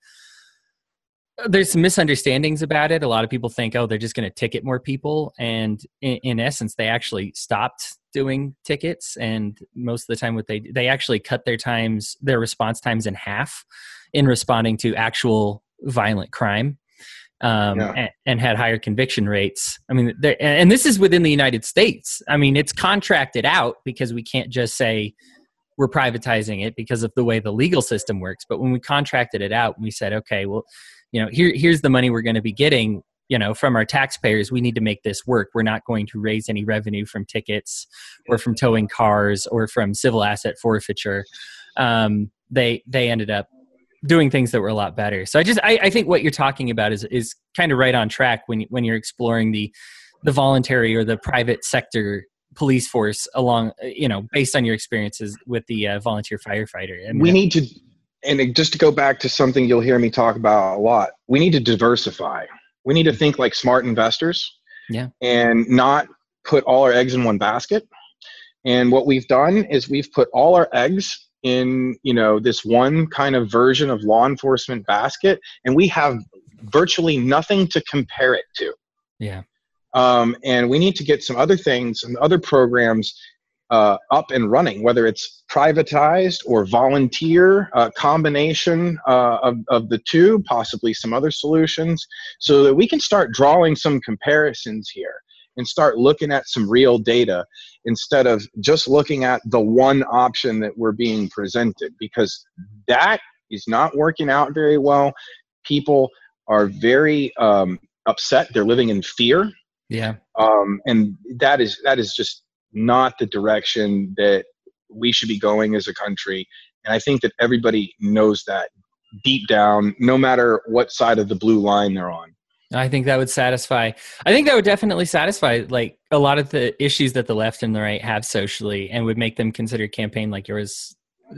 there's some misunderstandings about it. A lot of people think, oh, they're just going to ticket more people, and in, in essence, they actually stopped doing tickets. And most of the time, what they they actually cut their times, their response times in half, in responding to actual violent crime. Um, yeah. and, and had higher conviction rates. I mean, and this is within the United States. I mean, it's contracted out because we can't just say we're privatizing it because of the way the legal system works. But when we contracted it out, we said, okay, well, you know, here, here's the money we're going to be getting, you know, from our taxpayers. We need to make this work. We're not going to raise any revenue from tickets or from towing cars or from civil asset forfeiture. Um, they, they ended up doing things that were a lot better. So I just, I, I think what you're talking about is, is kind of right on track when, when you're exploring the, the voluntary or the private sector police force along, you know, based on your experiences with the uh, volunteer firefighter. I mean, we need to, and just to go back to something you'll hear me talk about a lot, we need to diversify. We need to think like smart investors, yeah, and not put all our eggs in one basket. And what we've done is we've put all our eggs in, you know, this one kind of version of law enforcement basket, and we have virtually nothing to compare it to. Yeah. Um, and we need to get some other things and other programs uh, up and running, whether it's privatized or volunteer, uh, combination uh, of, of the two, possibly some other solutions, so that we can start drawing some comparisons here and start looking at some real data instead of just looking at the one option that we're being presented, because that is not working out very well. People are very um, upset. They're living in fear. Yeah. Um, and that is, that is just not the direction that we should be going as a country. And I think that everybody knows that deep down, no matter what side of the blue line they're on. I think that would satisfy, I think that would definitely satisfy like a lot of the issues that the left and the right have socially, and would make them consider a campaign like yours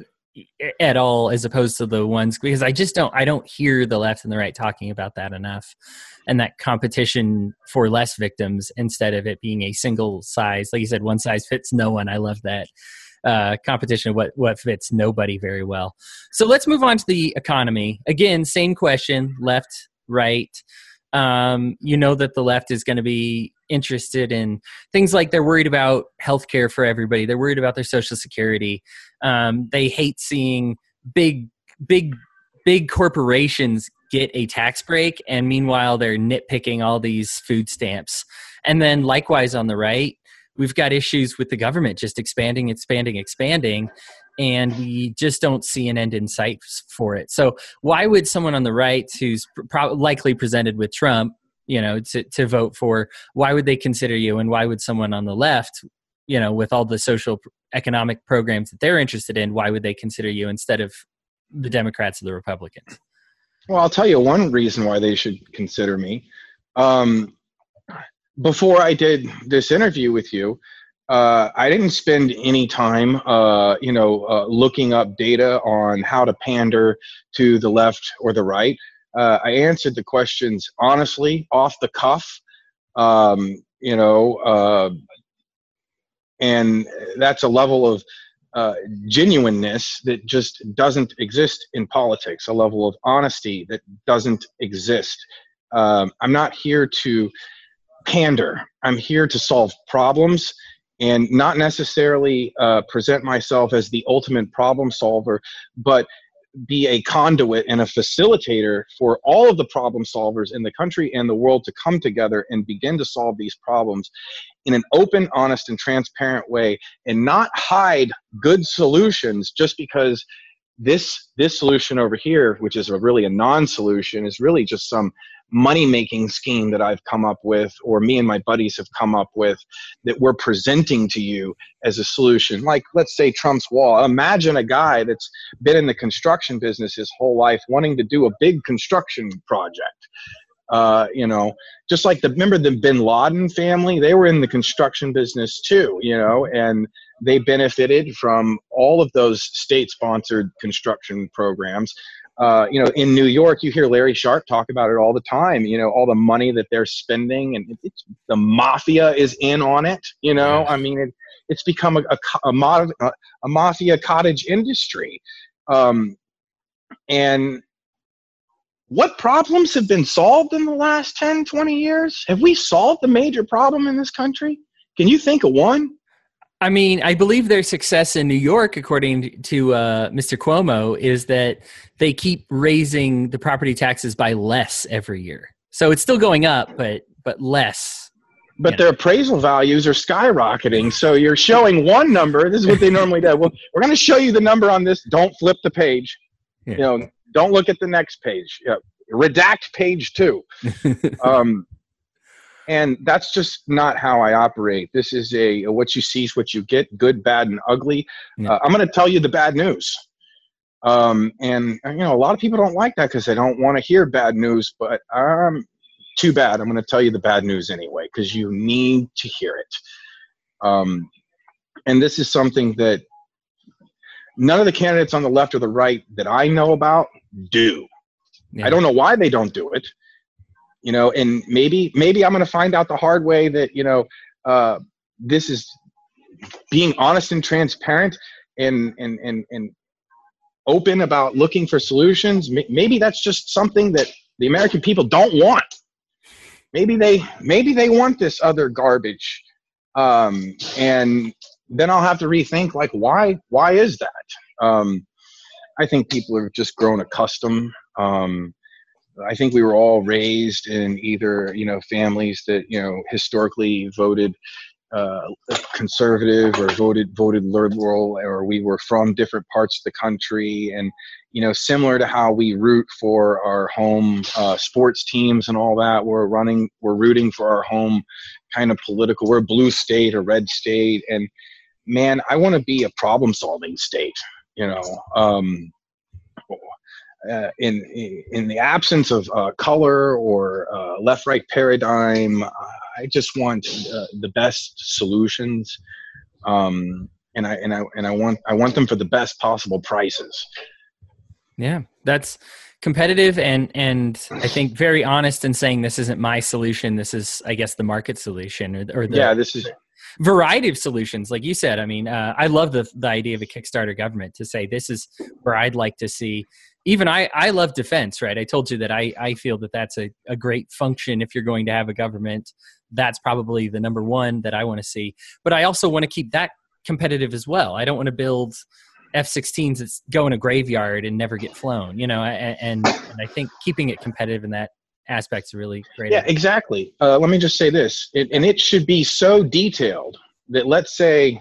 at all, as opposed to the ones, because I just don't, I don't hear the left and the right talking about that enough, and that competition for less victims instead of it being a single size, like you said, one size fits no one. I love that uh, competition of what, what fits nobody very well. So let's move on to the economy. Again, same question, left, right. Um, you know that the left is going to be interested in things like they're worried about healthcare for everybody. They're worried about their Social Security. Um, they hate seeing big, big, big corporations get a tax break, and meanwhile they're nitpicking all these food stamps. And then likewise on the right, we've got issues with the government just expanding, expanding, expanding. And we just don't see an end in sight for it. So why would someone on the right, who's pro- likely presented with Trump, you know, to, to vote for, why would they consider you? And why would someone on the left, you know, with all the social economic programs that they're interested in, why would they consider you instead of the Democrats or the Republicans? Well, I'll tell you one reason why they should consider me. Um, before I did this interview with you, Uh, I didn't spend any time, uh, you know, uh, looking up data on how to pander to the left or the right. Uh, I answered the questions honestly, off the cuff, um, you know, uh, and that's a level of uh, genuineness that just doesn't exist in politics, a level of honesty that doesn't exist. Um, I'm not here to pander. I'm here to solve problems, and not necessarily uh, present myself as the ultimate problem solver, but be a conduit and a facilitator for all of the problem solvers in the country and the world to come together and begin to solve these problems in an open, honest, and transparent way, and not hide good solutions just because this this solution over here, which is a really a non-solution, is really just some money-making scheme that I've come up with, or me and my buddies have come up with, that we're presenting to you as a solution. Like, let's say Trump's wall. Imagine a guy that's been in the construction business his whole life wanting to do a big construction project. Uh, you know, just like the, remember the Bin Laden family? They were in the construction business too, you know, and they benefited from all of those state-sponsored construction programs. Uh, you know, in New York, you hear Larry Sharp talk about it all the time. You know, all the money that they're spending, and it's, the mafia is in on it. You know, yeah. I mean, it, it's become a a, a, mod, a, a mafia cottage industry. Um, and what problems have been solved in the last ten, twenty years? Have we solved the major problem in this country? Can you think of one? I mean, I believe their success in New York, according to uh, Mister Cuomo, is that they keep raising the property taxes by less every year. So it's still going up, but but less. But you their know. appraisal values are skyrocketing. So you're showing one number. This is what they normally do. Well, we're going to show you the number on this. Don't flip the page. Yeah. You know, don't look at the next page. Yeah. Redact page two. um, And that's just not how I operate. This is a, a what you see is what you get, good, bad, and ugly. Yeah. Uh, I'm going to tell you the bad news. Um, and, you know, a lot of people don't like that because they don't want to hear bad news. But um, too bad. I'm going to tell you the bad news anyway because you need to hear it. Um, and this is something that none of the candidates on the left or the right that I know about do. Yeah. I don't know why they don't do it. You know, and maybe maybe I'm going to find out the hard way that, you know, uh, this is being honest and transparent and, and, and, and open about looking for solutions. Maybe that's just something that the American people don't want. Maybe they maybe they want this other garbage. Um, and then I'll have to rethink, like, why why is that? Um, I think people have just grown accustomed. Um, I think we were all raised in either, you know, families that, you know, historically voted uh, conservative or voted voted liberal, or we were from different parts of the country. And, you know, similar to how we root for our home uh, sports teams and all that, we're running, we're rooting for our home kind of political, we're a blue state or red state. And man, I want to be a problem solving state, you know. Um, Uh, in in the absence of uh, color or uh, left-right paradigm, I just want uh, the best solutions, um, and I and I and I want I want them for the best possible prices. Yeah, that's competitive and and I think very honest in saying this isn't my solution. This is, I guess, the market solution, or, or the yeah, this is variety of solutions, like you said. I mean, uh, I love the the idea of a Kickstarter government to say this is where I'd like to see. Even I, I love defense, right? I told you that I, I feel that that's a, a great function if you're going to have a government. That's probably the number one that I want to see. But I also want to keep that competitive as well. I don't want to build F sixteens that go in a graveyard and never get flown, you know, and, and, and I think keeping it competitive in that aspect is really great. Yeah, exactly. Uh, let me just say this, it, and it should be so detailed that, let's say,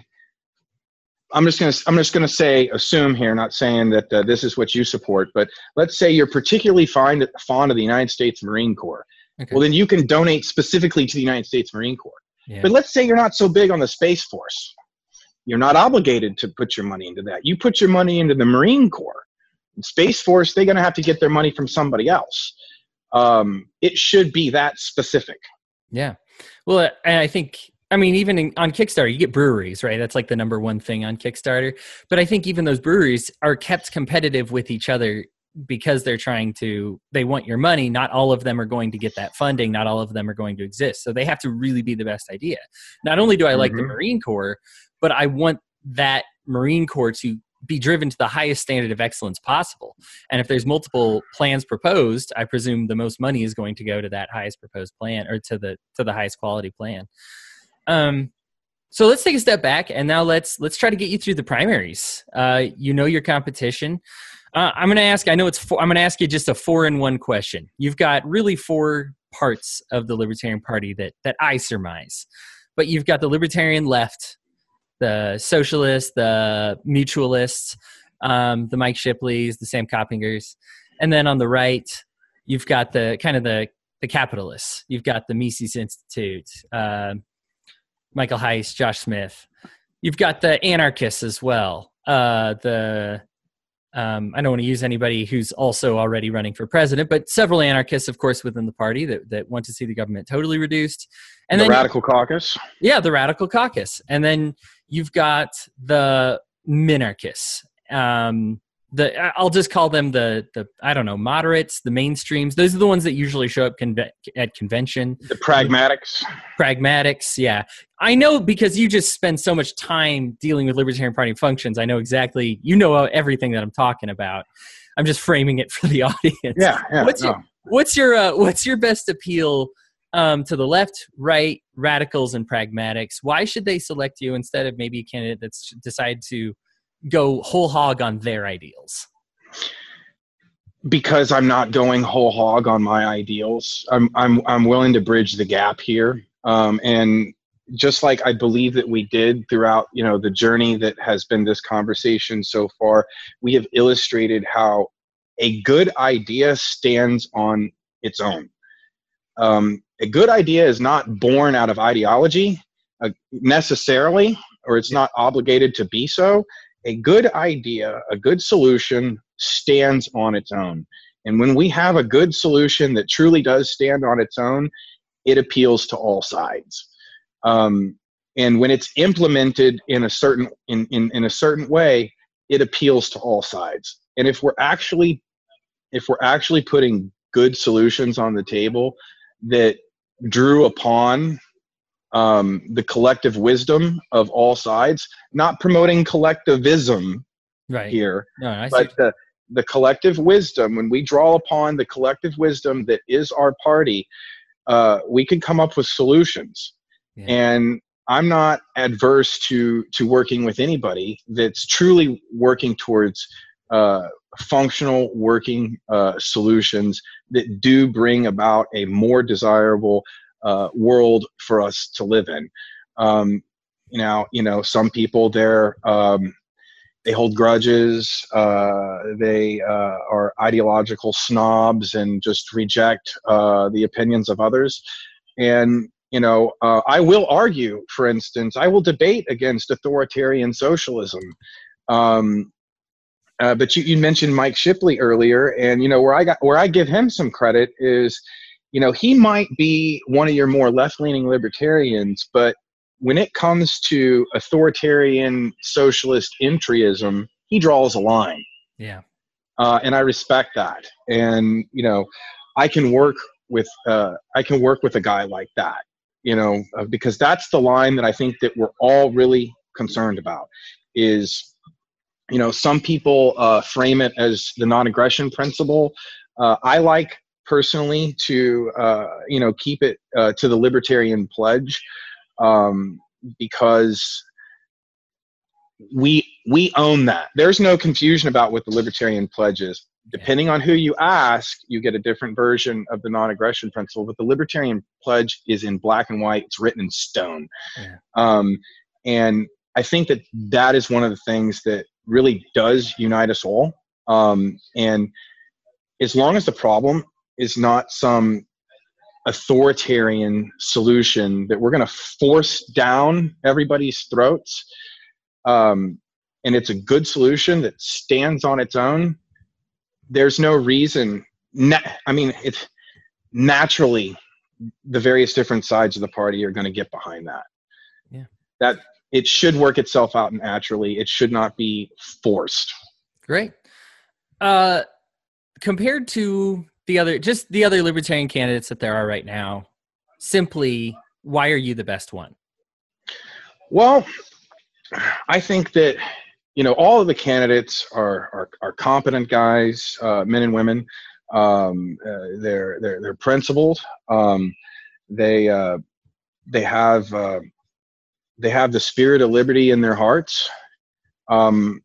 I'm just going to, I'm just going to say, assume here, not saying that uh, this is what you support, but let's say you're particularly fond, fond of the United States Marine Corps. Okay. Well, then you can donate specifically to the United States Marine Corps. Yeah. But let's say you're not so big on the Space Force. You're not obligated to put your money into that. You put your money into the Marine Corps. Space Force, they're going to have to get their money from somebody else. Um, it should be that specific. Yeah. Well, and I think, I mean, even in, on Kickstarter, you get breweries, right? That's like the number one thing on Kickstarter. But I think even those breweries are kept competitive with each other because they're trying to, they want your money. Not all of them are going to get that funding. Not all of them are going to exist. So they have to really be the best idea. Not only do I like mm-hmm. the Marine Corps, but I want that Marine Corps to be driven to the highest standard of excellence possible. And if there's multiple plans proposed, I presume the most money is going to go to that highest proposed plan, or to the to the highest quality plan. Um, so let's take a step back, and now let's let's try to get you through the primaries. Uh, you know your competition. Uh, I'm going to ask. I know it's. Four, I'm going to ask you just a four-in-one question. You've got really four parts of the Libertarian Party that that I surmise, but you've got the Libertarian left, the Socialists, the Mutualists, um, the Mike Shipleys, the Sam Coppingers, and then on the right, you've got the kind of the the capitalists. You've got the Mises Institute, uh, Michael Heiss, Josh Smith. You've got the anarchists as well. Uh, the um, I don't want to use anybody who's also already running for president, but several anarchists, of course, within the party that, that want to see the government totally reduced. And the then Radical Caucus. Yeah, the Radical Caucus. And then you've got the minarchists. Um, the I'll just call them the the I don't know moderates, the mainstreams. Those are the ones that usually show up conve- at convention. The pragmatics. Pragmatics, yeah. I know because you just spend so much time dealing with Libertarian Party functions. I know exactly. You know everything that I'm talking about. I'm just framing it for the audience. Yeah, yeah. What's no. your what's your uh, what's your best appeal um, to the left, right, radicals, and pragmatics? Why should they select you instead of maybe a candidate that's decided to go whole hog on their ideals? Because I'm not going whole hog on my ideals. I'm I'm I'm willing to bridge the gap here. Um, and just like I believe that we did throughout, you know, the journey that has been this conversation so far, we have illustrated how a good idea stands on its own. Um, a good idea is not born out of ideology uh, necessarily, or it's not obligated to be so. A good idea, a good solution stands on its own. And when we have a good solution that truly does stand on its own, it appeals to all sides. Um, and when it's implemented in a certain in, in, in a certain way, it appeals to all sides. And if we're actually if we're actually putting good solutions on the table that drew upon Um, the collective wisdom of all sides, not promoting collectivism right here, no, I but the, the collective wisdom, when we draw upon the collective wisdom that is our party, uh, we can come up with solutions. Yeah. And I'm not adverse to, to working with anybody that's truly working towards uh, functional working uh, solutions that do bring about a more desirable Uh, world for us to live in. Um, you know, you know, some people they're um, they hold grudges. Uh, they uh, are ideological snobs and just reject uh, the opinions of others. And you know, uh, I will argue, for instance, I will debate against authoritarian socialism. Um, uh, but you, you mentioned Mike Shipley earlier, and you know where I got where I give him some credit is, you know, he might be one of your more left-leaning libertarians, but when it comes to authoritarian socialist entryism, he draws a line. Yeah. Uh, and I respect that. And, you know, I can work with, uh, I can work with a guy like that, you know, uh, because that's the line that I think that we're all really concerned about is, you know, some people uh, frame it as the non-aggression principle. Uh, I like, personally, to uh, you know, keep it uh, to the Libertarian Pledge, um, because we we own that. There's no confusion about what the Libertarian Pledge is. Depending on who you ask, you get a different version of the non-aggression principle. But the Libertarian Pledge is in black and white. It's written in stone, yeah. um, and I think that that is one of the things that really does unite us all. Um, and as long as the problem is not some authoritarian solution that we're going to force down everybody's throats, um, and it's a good solution that stands on its own, there's no reason. Na- I mean, it's naturally the various different sides of the party are going to get behind that. Yeah, that it should work itself out naturally. It should not be forced. Great. Uh, compared to the other, just the other libertarian candidates that there are right now, simply, why are you the best one? Well, I think that, you know, all of the candidates are are, are competent guys, uh, men and women. Um, uh, they're they're they're principled. Um, they uh, they have uh, they have the spirit of liberty in their hearts. Um,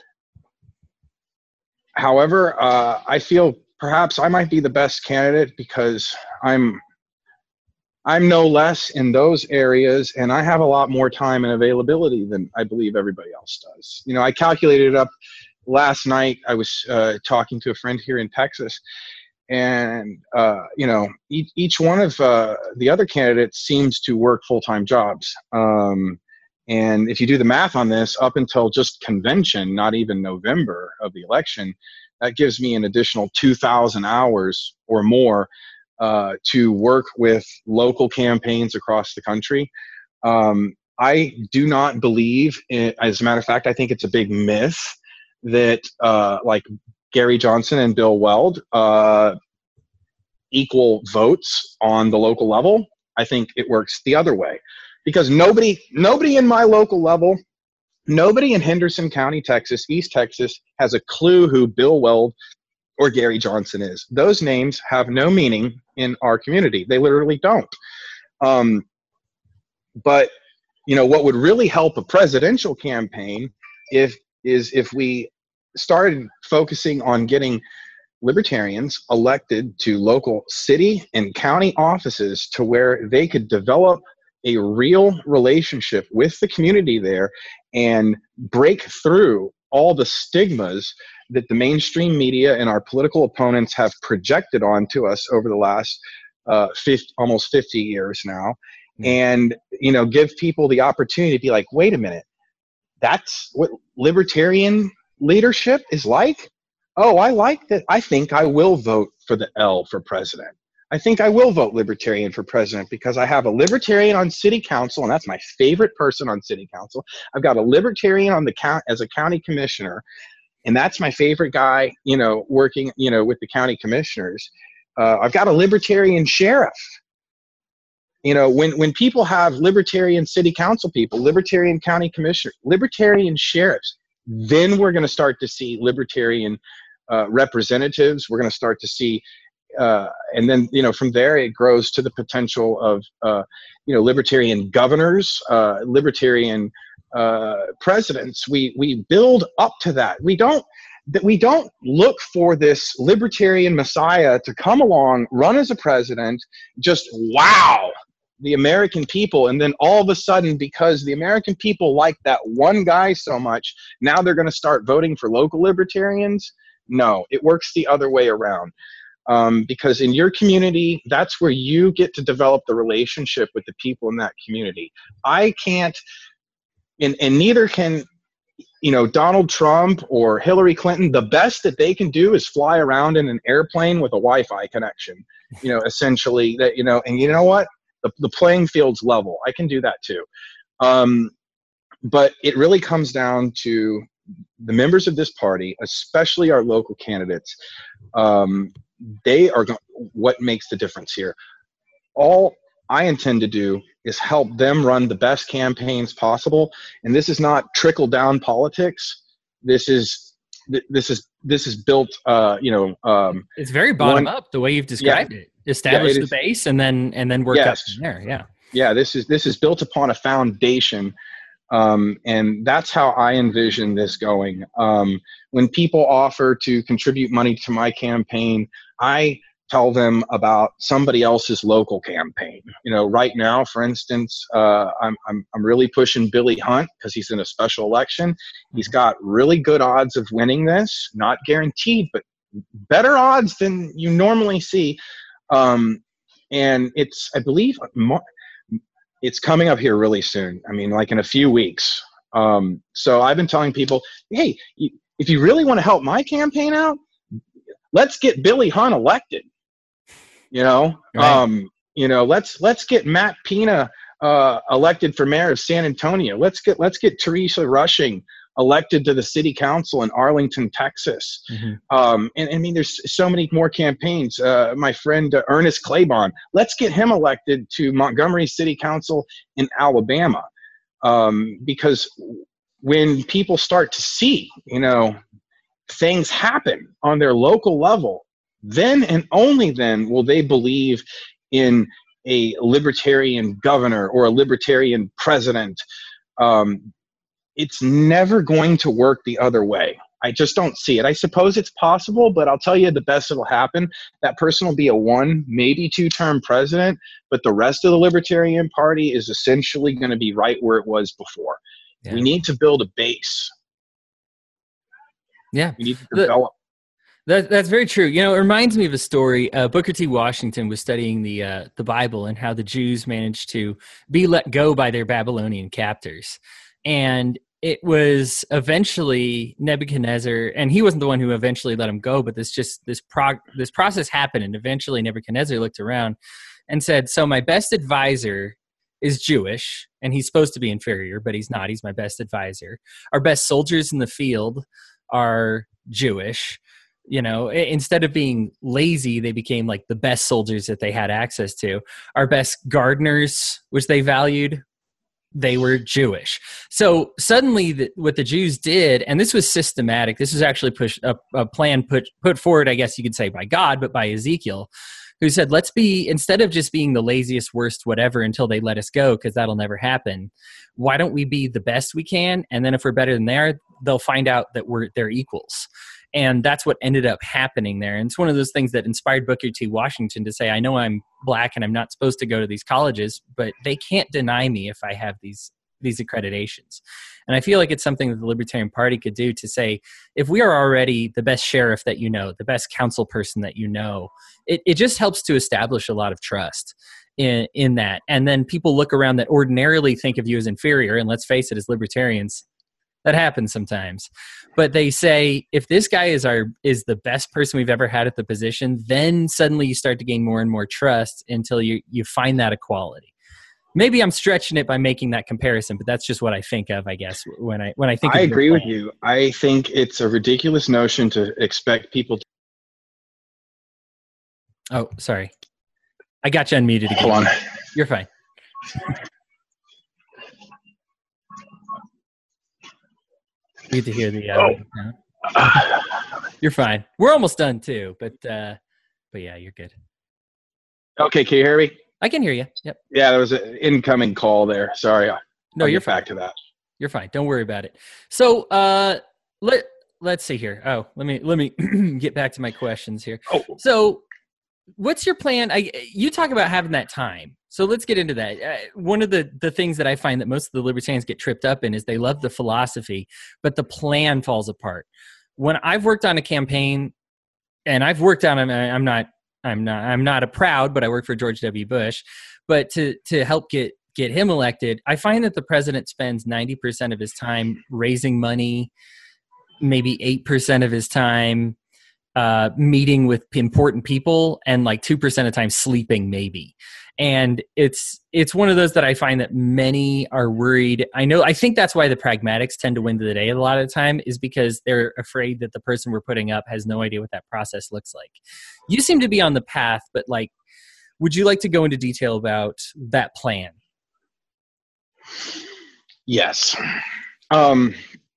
however, uh, I feel perhaps I might be the best candidate because I'm I'm no less in those areas, and I have a lot more time and availability than I believe everybody else does. You know, I calculated it up last night. I was uh, talking to a friend here in Texas, and uh, you know, each, each one of uh, the other candidates seems to work full-time jobs. Um, and if you do the math on this, up until just convention, not even November of the election, that gives me an additional two thousand hours or more uh, to work with local campaigns across the country. Um, I do not believe, in, as a matter of fact, I think it's a big myth that uh, like Gary Johnson and Bill Weld uh, equal votes on the local level. I think it works the other way, because nobody, nobody in my local level, nobody in Henderson County, Texas, East Texas, has a clue who Bill Weld or Gary Johnson is. Those names have no meaning in our community. They literally don't. Um, but you know what would really help a presidential campaign if is if we started focusing on getting libertarians elected to local city and county offices, to where they could develop a real relationship with the community there and break through all the stigmas that the mainstream media and our political opponents have projected onto us over the last uh, fifty, almost fifty years now. And, you know, give people the opportunity to be like, wait a minute, that's what libertarian leadership is like? Oh, I like that. I think I will vote for the L for president. I think I will vote libertarian for president because I have a libertarian on city council, and that's my favorite person on city council. I've got a libertarian on the count as a county commissioner, and that's my favorite guy, you know, working, you know, with the county commissioners. Uh, I've got a libertarian sheriff. You know, when, when people have libertarian city council people, libertarian county commissioners, libertarian sheriffs, then we're going to start to see libertarian uh, representatives. We're going to start to see, uh, and then, you know, from there it grows to the potential of, uh, you know, libertarian governors, uh, libertarian uh, presidents. We, we build up to that. We don't, that we don't look for this libertarian messiah to come along, run as a president, just wow the American people, and then all of a sudden, because the American people like that one guy so much, now they're going to start voting for local libertarians. No, it works the other way around. Um, because in your community, that's where you get to develop the relationship with the people in that community. I can't, and, and neither can, you know, Donald Trump or Hillary Clinton. The best that they can do is fly around in an airplane with a Wi-Fi connection, you know, essentially that, you know, and you know what? The, the playing field's level. I can do that too. Um, but it really comes down to the members of this party, especially our local candidates. Um, they are go- what makes the difference here. All I intend to do is help them run the best campaigns possible. And this is not trickle down politics. This is, this is, this is built, uh, you know, um, it's very bottom one, up the way you've described yeah, it. Establish yeah, it the is, base and then, and then work yes. up from there. Yeah. Yeah. This is, this is built upon a foundation. Um, and that's how I envision this going. Um, when people offer to contribute money to my campaign, I tell them about somebody else's local campaign. You know, right now, for instance, uh, I'm, I'm, I'm really pushing Billy Hunt because he's in a special election. He's got really good odds of winning this, not guaranteed, but better odds than you normally see. Um, and it's, I believe, it's coming up here really soon. I mean, like in a few weeks. Um, so I've been telling people, hey, if you really want to help my campaign out, let's get Billy Hunt elected. You know, right. um, you know, let's let's get Matt Pina uh, elected for mayor of San Antonio. Let's get let's get Teresa Rushing elected to the city council in Arlington, Texas. Mm-hmm. Um, and, and I mean, there's so many more campaigns. Uh, my friend uh, Ernest Claiborne, let's get him elected to Montgomery City Council in Alabama. Um, because when people start to see, you know, things happen on their local level, then and only then will they believe in a libertarian governor or a libertarian president. Um, it's never going to work the other way. I just don't see it. I suppose it's possible, but I'll tell you the best that'll happen. That person will be a one, maybe two-term president, but the rest of the Libertarian Party is essentially going to be right where it was before. Yeah. We need to build a base. Yeah. We need to develop. That, that's very true. You know, it reminds me of a story. Uh, Booker T. Washington was studying the uh, the Bible and how the Jews managed to be let go by their Babylonian captors. And it was eventually Nebuchadnezzar, and he wasn't the one who eventually let him go, but this just this prog- this process happened, and eventually Nebuchadnezzar looked around and said, so my best advisor is Jewish, and he's supposed to be inferior, but he's not. He's my best advisor. Our best soldiers in the field are Jewish. You know, instead of being lazy, they became like the best soldiers that they had access to. Our best gardeners, which they valued, they were Jewish. So suddenly the, what the Jews did, and this was systematic, this was actually pushed a, a plan put, put forward, I guess you could say by God, but by Ezekiel, who said, let's be, instead of just being the laziest, worst, whatever, until they let us go, because that'll never happen, why don't we be the best we can? And then if we're better than they are, they'll find out that we're they're equals. And that's what ended up happening there. And it's one of those things that inspired Booker T. Washington to say, I know I'm black and I'm not supposed to go to these colleges, but they can't deny me if I have these these accreditations. And I feel like it's something that the Libertarian Party could do to say, if we are already the best sheriff that you know, the best council person that you know, it, it just helps to establish a lot of trust in, in that. And then people look around that ordinarily think of you as inferior, and let's face it, as libertarians, that happens sometimes. But they say, if this guy is our is the best person we've ever had at the position, then suddenly you start to gain more and more trust until you you find that equality. Maybe I'm stretching it by making that comparison, but that's just what I think of, I guess, when I when I think. I of agree with you. I think it's a ridiculous notion to expect people to. Oh, sorry. I got you unmuted again. Hold on. You're fine. Good to hear the. Uh, Oh. You're fine. We're almost done too, but uh, but yeah, you're good. Okay, can you hear me? I can hear you. Yep. Yeah, there was an incoming call there. Sorry. No, I'll you're get fine. back to that. You're fine. Don't worry about it. So uh, let let's see here. Oh, let me let me get back to my questions here. Oh. So, what's your plan? I you talk about having that time. So let's get into that. Uh, one of the, the things that I find that most of the libertarians get tripped up in is they love the philosophy, but the plan falls apart. When I've worked on a campaign, and I've worked on, I'm not, I'm not, I'm not a proud, but I work for George W. Bush. But to to help get get him elected, I find that the president spends ninety percent of his time raising money, maybe eight percent of his time uh, meeting with important people, and like two percent of time sleeping, maybe. And it's it's one of those that I find that many are worried. I know I think that's why the pragmatics tend to win the day a lot of the time, is because they're afraid that the person we're putting up has no idea what that process looks like. You seem to be on the path, but like, would you like to go into detail about that plan? Yes. Um,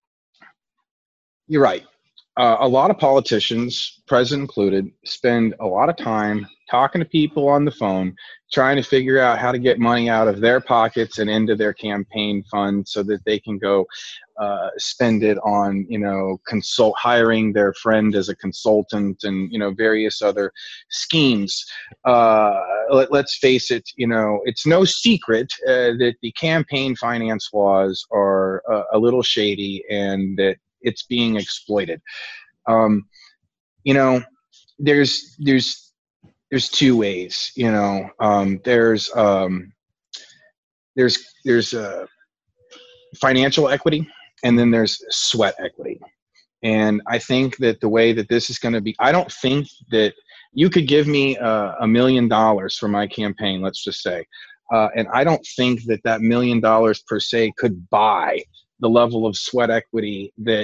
you're right. Uh, a lot of politicians, president included, spend a lot of time talking to people on the phone, trying to figure out how to get money out of their pockets and into their campaign fund so that they can go uh, spend it on, you know, consult hiring their friend as a consultant and, you know, various other schemes. Uh, let, let's face it, you know, it's no secret uh, that the campaign finance laws are uh, a little shady and that it's being exploited. Um, you know, there's, there's, there's two ways, you know, um, there's, um, there's, there's, uh, financial equity, and then there's sweat equity. And I think that the way that this is going to be, I don't think that you could give me a, a million dollars for my campaign, let's just say. Uh, and I don't think that that million dollars per se could buy the level of sweat equity that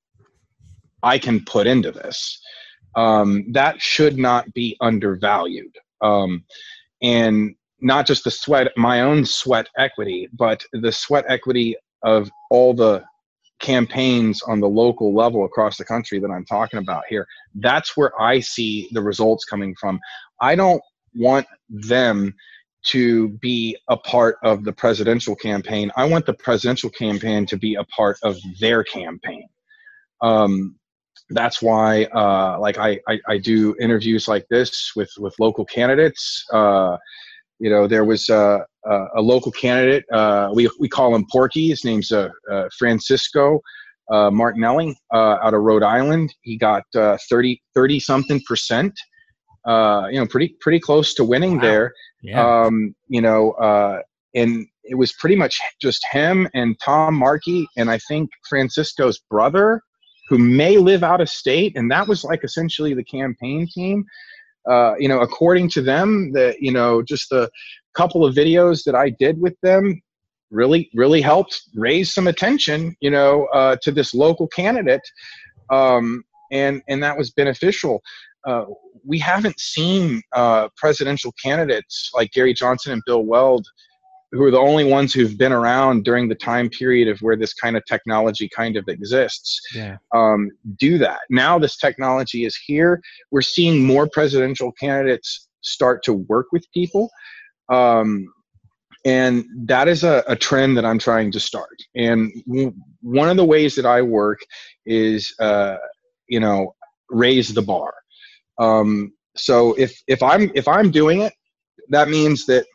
I can put into this. Um, that should not be undervalued. Um, and not just the sweat, my own sweat equity, but the sweat equity of all the campaigns on the local level across the country that I'm talking about here. That's where I see the results coming from. I don't want them to be a part of the presidential campaign. I want the presidential campaign to be a part of their campaign. Um, that's why, uh, like I, I, I do interviews like this with, with local candidates. Uh, you know, there was uh, a, a local candidate, uh, we, we call him Porky. His name's uh, uh, Francisco uh, Martinelli uh, out of Rhode Island. He got uh, thirty, thirty something percent. Uh, you know, pretty pretty close to winning. Wow. There. Yeah. Um, you know, uh, and it was pretty much just him and Tom Markey, and I think Francisco's brother, who may live out of state, and that was like essentially the campaign team. Uh, you know, according to them, that, you know, just a couple of videos that I did with them really, really helped raise some attention, you know, uh, to this local candidate. Um, and, and that was beneficial. Uh, we haven't seen uh, presidential candidates like Gary Johnson and Bill Weld, who are the only ones who've been around during the time period of where this kind of technology kind of exists, yeah. um, do that. Now this technology is here. We're seeing more presidential candidates start to work with people. Um, and that is a, a trend that I'm trying to start. And w- one of the ways that I work is, uh, you know, raise the bar. Um, so if, if I'm, if I'm doing it, that means that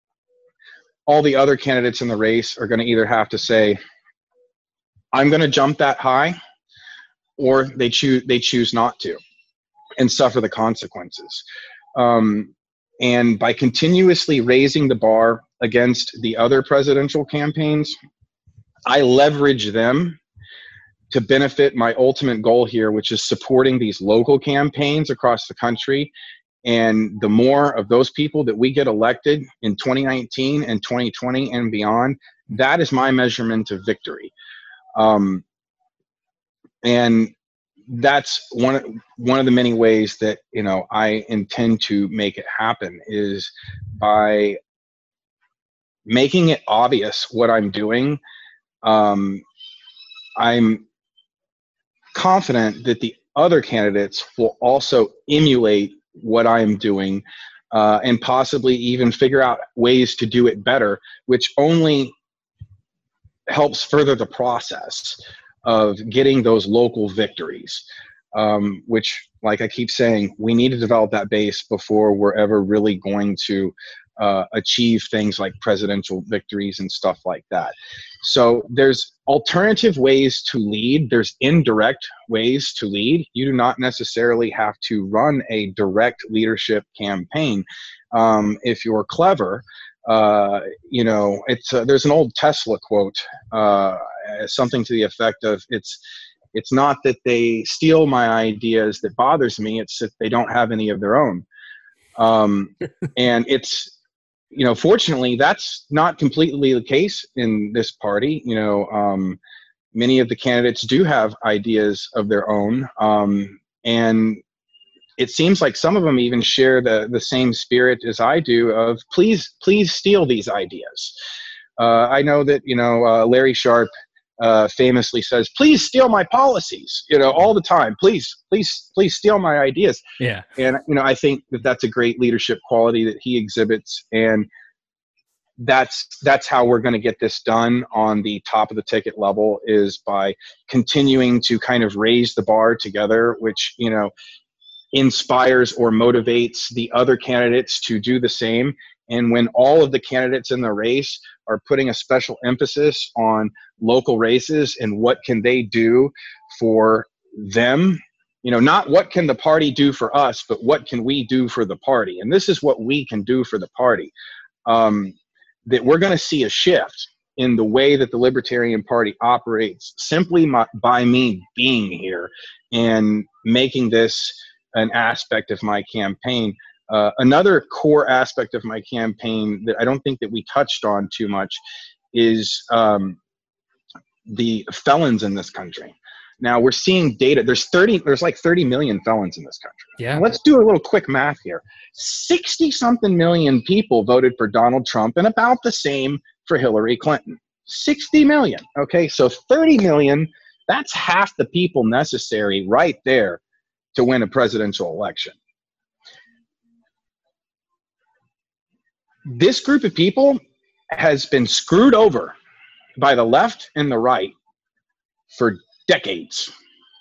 all the other candidates in the race are going to either have to say, I'm going to jump that high, or they choose, they choose not to and suffer the consequences. Um, and by continuously raising the bar against the other presidential campaigns, I leverage them to benefit my ultimate goal here, which is supporting these local campaigns across the country. And the more of those people that we get elected in twenty nineteen and twenty twenty and beyond, that is my measurement of victory. Um, and that's one of, one of the many ways that, you know, I intend to make it happen, is by making it obvious what I'm doing. Um, I'm confident that the other candidates will also emulate what I'm doing, uh, and possibly even figure out ways to do it better, which only helps further the process of getting those local victories, um, which, like I keep saying, we need to develop that base before we're ever really going to uh, achieve things like presidential victories and stuff like that. So there's alternative ways to lead. There's indirect ways to lead. You do not necessarily have to run a direct leadership campaign. Um, if you're clever, uh, you know, it's uh, there's an old Tesla quote, uh, something to the effect of, it's it's not that they steal my ideas that bothers me, it's that they don't have any of their own. Um, and it's, you know, fortunately, that's not completely the case in this party. You know, um, many of the candidates do have ideas of their own. Um, and it seems like some of them even share the, the same spirit as I do of, please, please steal these ideas. Uh, I know that, you know, uh, Larry Sharpe uh, famously says, please steal my policies, you know, all the time. Please, please, please steal my ideas. Yeah. And, you know, I think that that's a great leadership quality that he exhibits. And that's, that's how we're going to get this done on the top of the ticket level, is by continuing to kind of raise the bar together, which, you know, inspires or motivates the other candidates to do the same. And when all of the candidates in the race are putting a special emphasis on local races and what can they do for them, you know, not what can the party do for us, but what can we do for the party? And this is what we can do for the party. Um, that we're going to see a shift in the way that the Libertarian Party operates simply my, by me being here and making this an aspect of my campaign. Uh, another core aspect of my campaign that I don't think that we touched on too much is um, the felons in this country. Now we're seeing data. There's thirty. There's like thirty million felons in this country. Yeah. Now let's do a little quick math here. sixty something million people voted for Donald Trump, and about the same for Hillary Clinton. sixty million. Okay, so thirty million. That's half the people necessary right there to win a presidential election. This group of people has been screwed over by the left and the right for decades.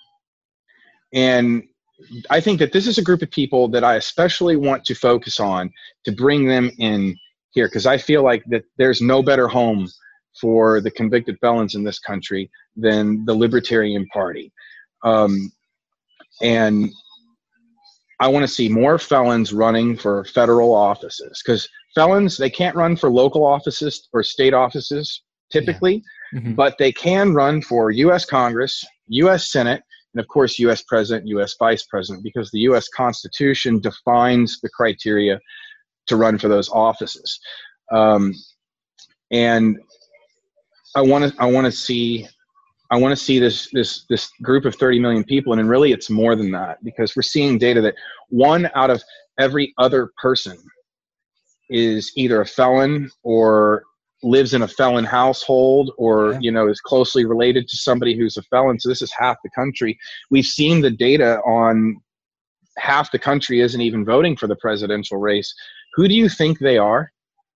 And I think that this is a group of people that I especially want to focus on to bring them in here, because I feel like that there's no better home for the convicted felons in this country than the Libertarian Party. Um, and I want to see more felons running for federal offices, because felons, they can't run for local offices or state offices typically, yeah. mm-hmm. but they can run for U S Congress, U S Senate, and of course, U S President, U S Vice President, because the U S Constitution defines the criteria to run for those offices. Um, and I want to I want to see I want to see this this this group of thirty million people, and then really it's more than that, because we're seeing data that one out of every other person is either a felon or lives in a felon household, or yeah. you know, is closely related to somebody who's a felon. So this is half the country. We've seen the data on half the country isn't even voting for the presidential race. Who do you think they are?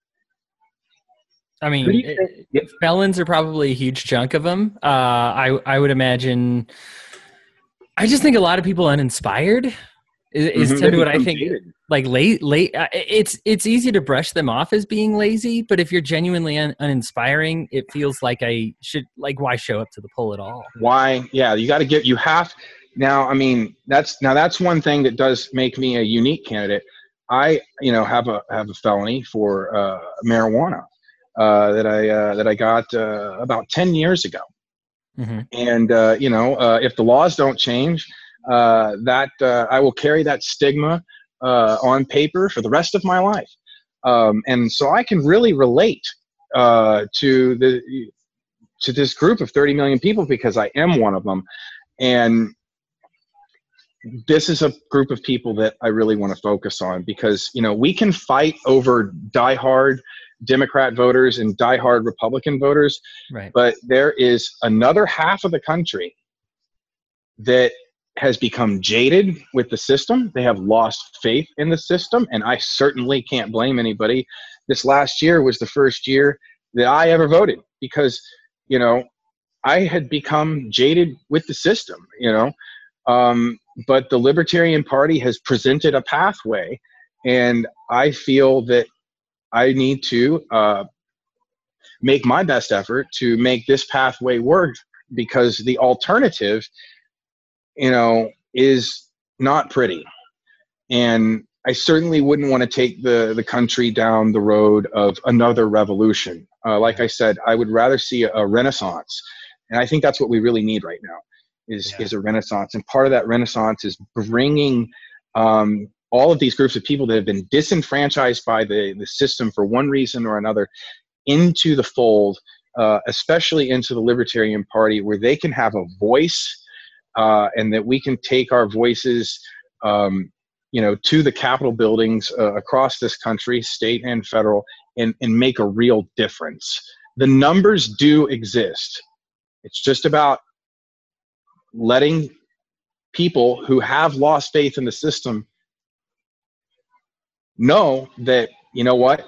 I mean, it, yep. felons are probably a huge chunk of them. Uh, I I would imagine. I just think a lot of people uninspired is, is mm-hmm. tend to what I think. Jaded. Like late, late. Uh, it's it's easy to brush them off as being lazy, but if you're genuinely un, uninspiring, it feels like I should like why show up to the poll at all? Why? Yeah, you got to get. You have now. I mean, that's now that's one thing that does make me a unique candidate. I you know have a have a felony for uh, marijuana. Uh, that I uh, that I got uh, about ten years ago, mm-hmm. and uh, you know, uh, if the laws don't change, uh, that uh, I will carry that stigma uh, on paper for the rest of my life, um, and so I can really relate uh, to the to this group of thirty million people, because I am one of them, and this is a group of people that I really want to focus on, because you know, we can fight over diehard Democrat voters and diehard Republican voters, right. but there is another half of the country that has become jaded with the system. They have lost faith in the system, and I certainly can't blame anybody. This last year was the first year that I ever voted, because, you know, I had become jaded with the system, you know, um, but the Libertarian Party has presented a pathway, and I feel that I need to uh, make my best effort to make this pathway work, because the alternative, you know, is not pretty. And I certainly wouldn't want to take the, the country down the road of another revolution. Uh, like I said, I would rather see a, a renaissance. And I think that's what we really need right now is, yeah. is a renaissance. And part of that renaissance is bringing um, all of these groups of people that have been disenfranchised by the, the system for one reason or another into the fold, uh, especially into the Libertarian Party, where they can have a voice, uh, and that we can take our voices, um, you know, to the Capitol buildings uh, across this country, state and federal, and, and make a real difference. The numbers do exist. It's just about letting people who have lost faith in the system know that, you know what,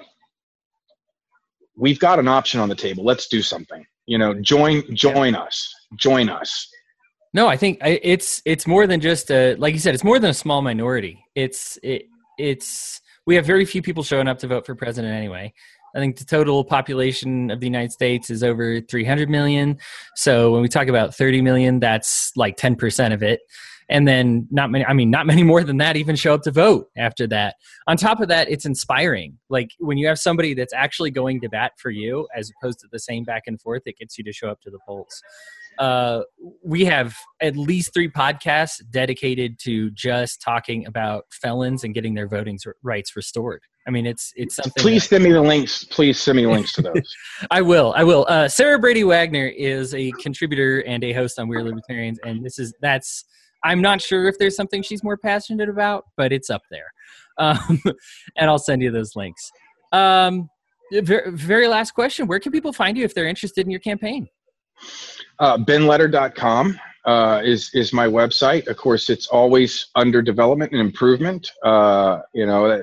we've got an option on the table. Let's do something. You know, join, join yeah. us, join us. No, I think it's it's more than just a, like you said, it's more than a small minority. It's it it's we have very few people showing up to vote for president anyway. I think the total population of the United States is over three hundred million. So when we talk about thirty million, that's like ten percent of it. And then not many, I mean, not many more than that even show up to vote after that. On top of that, it's inspiring. Like when you have somebody that's actually going to bat for you, as opposed to the same back and forth, it gets you to show up to the polls. Uh, we have at least three podcasts dedicated to just talking about felons and getting their voting rights restored. I mean, it's it's something. Please that, send me the links. Please send me links to those. I will. I will. Uh, Sarah Brady Wagner is a contributor and a host on We're Libertarians, and this is that's. I'm not sure if there's something she's more passionate about, but it's up there. Um, and I'll send you those links. Um, very, very last question. Where can people find you if they're interested in your campaign? Uh, ben letter dot com uh, is, is my website. Of course, it's always under development and improvement. Uh, you know,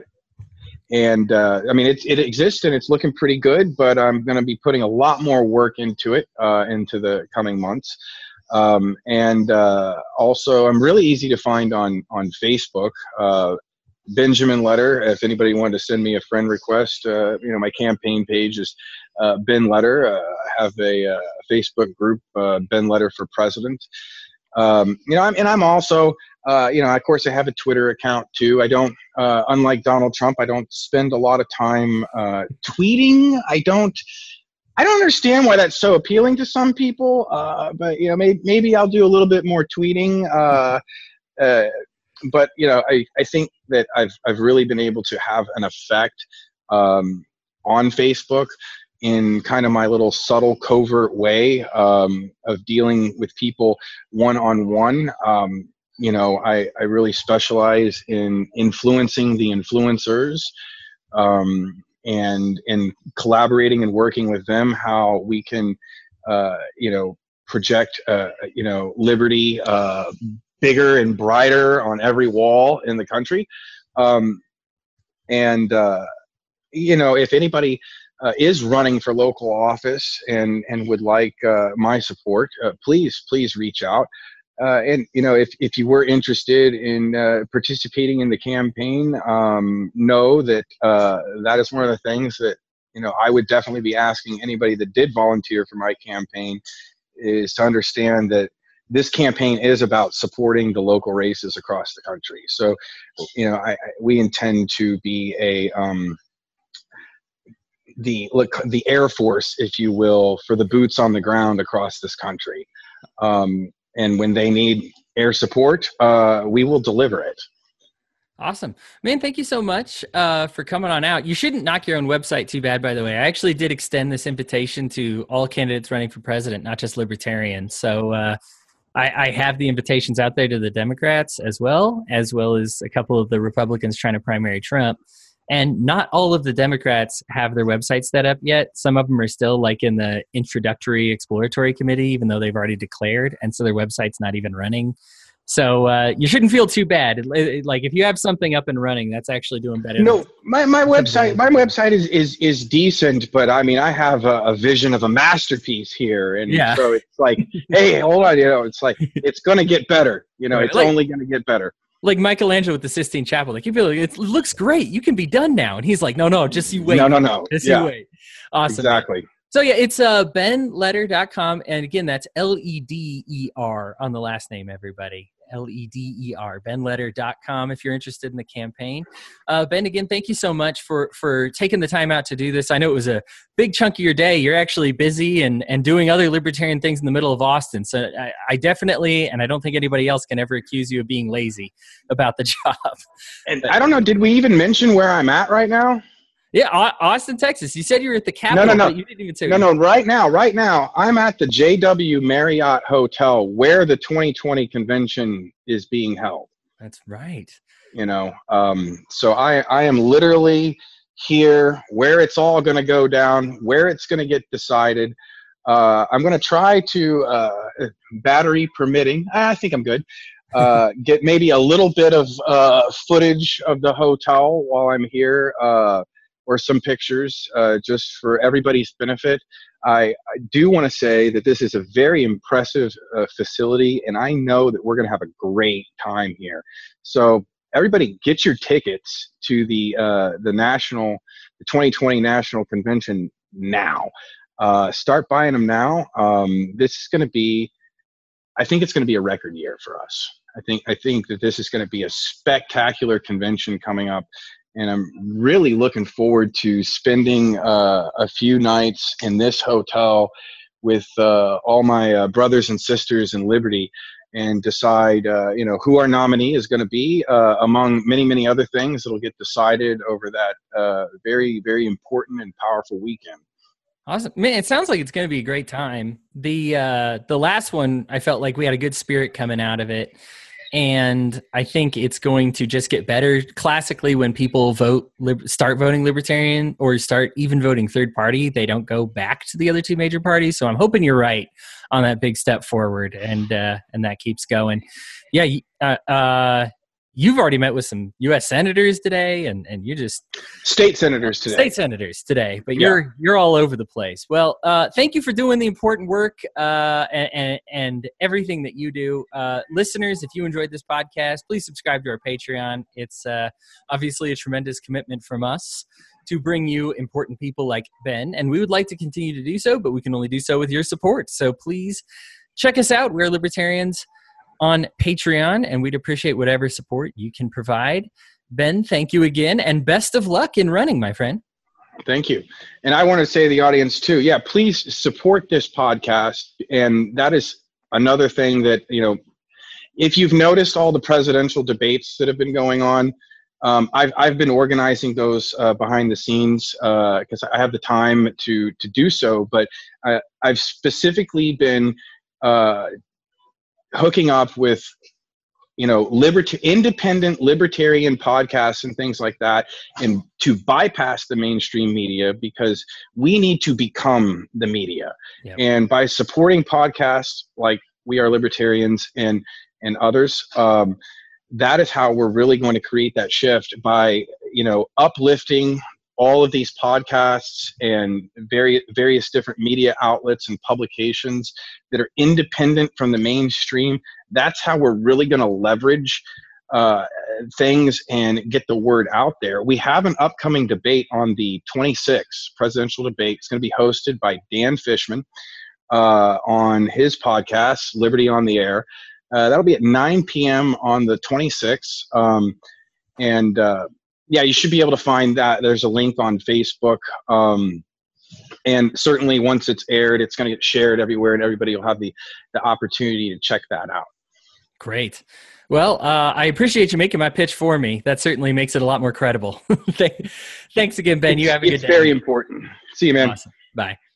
and uh, I mean, it, it exists and it's looking pretty good, but I'm going to be putting a lot more work into it uh, into the coming months. Um, and, uh, also I'm really easy to find on, on Facebook, uh, Benjamin Letter. If anybody wanted to send me a friend request, uh, you know, my campaign page is, uh, Ben Letter. Uh, I have a, uh, Facebook group, uh, Ben Letter for President. Um, you know, I'm, and I'm also, uh, you know, of course I have a Twitter account too. I don't, uh, unlike Donald Trump, I don't spend a lot of time, uh, tweeting. I don't, I don't understand why that's so appealing to some people, uh, but you know, maybe, maybe I'll do a little bit more tweeting. Uh, uh, but you know, I, I think that I've I've really been able to have an effect um, on Facebook, in kind of my little subtle, covert way um, of dealing with people one-on-one. Um, you know, I, I really specialize in influencing the influencers um, and, and collaborating and working with them, how we can, uh, you know, project, uh, you know, liberty uh, bigger and brighter on every wall in the country. Um, and, uh, you know, if anybody uh, is running for local office and, and would like uh, my support, uh, please, please reach out. Uh, and, you know, if, if you were interested in uh, participating in the campaign, um, know that uh, that is one of the things that, you know, I would definitely be asking anybody that did volunteer for my campaign, is to understand that this campaign is about supporting the local races across the country. So, you know, I, I, we intend to be a, um, the, the Air Force, if you will, for the boots on the ground across this country. Um, and when they need air support, uh, we will deliver it. Awesome. Man, thank you so much uh, for coming on out. You shouldn't knock your own website too bad, by the way. I actually did extend this invitation to all candidates running for president, not just libertarians. So uh, I, I have the invitations out there to the Democrats as well, as well as a couple of the Republicans trying to primary Trump. And not all of the Democrats have their websites set up yet. Some of them are still like in the introductory exploratory committee, even though they've already declared. And so their website's not even running. So uh, you shouldn't feel too bad. It, it, like if you have something up and running, that's actually doing better. No, my, my website, my website is, is, is decent, but I mean, I have a, a vision of a masterpiece here. And yeah. So it's like, hey, hold on, you know, it's like, it's going to get better. You know, right. It's like, only going to get better. Like Michelangelo with the Sistine Chapel. Like you feel like it looks great. You can be done now. And he's like, no, no, just you wait. No, no, no. Just yeah. you wait. Awesome. Exactly. So yeah, it's uh, ben leder dot com. And again, that's L E D E R on the last name, everybody. L E D E R, ben leder dot com if you're interested in the campaign. Uh, Ben, again, thank you so much for for taking the time out to do this. I know it was a big chunk of your day. You're actually busy and, and doing other libertarian things in the middle of Austin. So I, I definitely, and I don't think anybody else can ever accuse you of being lazy about the job. And but, I don't know, did we even mention where I'm at right now? Yeah, Austin, Texas. You said you were at the Capitol, no, no, no. but you didn't even say. No, no, right now, right now, I'm at the J W Marriott Hotel where the twenty twenty convention is being held. That's right. You know, um, so I, I am literally here where it's all going to go down, where it's going to get decided. Uh, I'm going to try to, uh, battery permitting, I think I'm good, uh, get maybe a little bit of uh, footage of the hotel while I'm here. Uh, or some pictures uh, just for everybody's benefit. I, I do want to say that this is a very impressive uh, facility, and I know that we're going to have a great time here. So everybody get your tickets to the uh, the national, the twenty twenty National Convention now. Uh, start buying them now. Um, this is going to be, I think it's going to be a record year for us. I think I think that this is going to be a spectacular convention coming up. And I'm really looking forward to spending uh, a few nights in this hotel with uh, all my uh, brothers and sisters in Liberty and decide, uh, you know, who our nominee is going to be uh, among many, many other things that will get decided over that uh, very, very important and powerful weekend. Awesome. Man, it sounds like it's going to be a great time. The, uh, the last one, I felt like we had a good spirit coming out of it. And I think it's going to just get better. Classically, when people vote, lib- start voting Libertarian or start even voting third party, they don't go back to the other two major parties. So I'm hoping you're right on that big step forward, and uh, and that keeps going. Yeah, uh, uh, you've already met with some U S senators today, and, and you just state senators today. State senators today, but you're yeah. you're all over the place. Well, uh, thank you for doing the important work uh, and, and and everything that you do, uh, listeners. If you enjoyed this podcast, please subscribe to our Patreon. It's uh, obviously a tremendous commitment from us to bring you important people like Ben, and we would like to continue to do so, but we can only do so with your support. So please check us out. We're Libertarians on Patreon, and we'd appreciate whatever support you can provide. Ben, thank you again, and best of luck in running, my friend. Thank you. And I want to say to the audience too, yeah, please support this podcast. And that is another thing that, you know, if you've noticed all the presidential debates that have been going on, Um, I've I've been organizing those uh, behind the scenes because uh, I have the time to to do so. But I, I've specifically been uh, hooking up with, you know, liberty, independent libertarian podcasts and things like that, and to bypass the mainstream media, because we need to become the media. Yep. And by supporting podcasts like We Are Libertarians and and others, um, that is how we're really going to create that shift, by, you know, uplifting all of these podcasts and various various different media outlets and publications that are independent from the mainstream. That's how we're really going to leverage uh, things and get the word out there. We have an upcoming debate on the twenty-sixth presidential debate. It's going to be hosted by Dan Fishman uh, on his podcast, Liberty on the Air. Uh, that'll be at nine p.m. on the twenty-sixth. Um, and uh, yeah, you should be able to find that. There's a link on Facebook. Um, and certainly once it's aired, it's going to get shared everywhere, and everybody will have the, the opportunity to check that out. Great. Well, uh, I appreciate you making my pitch for me. That certainly makes it a lot more credible. Thanks again, Ben. You have a good day. It's very important. See you, man. Awesome. Bye.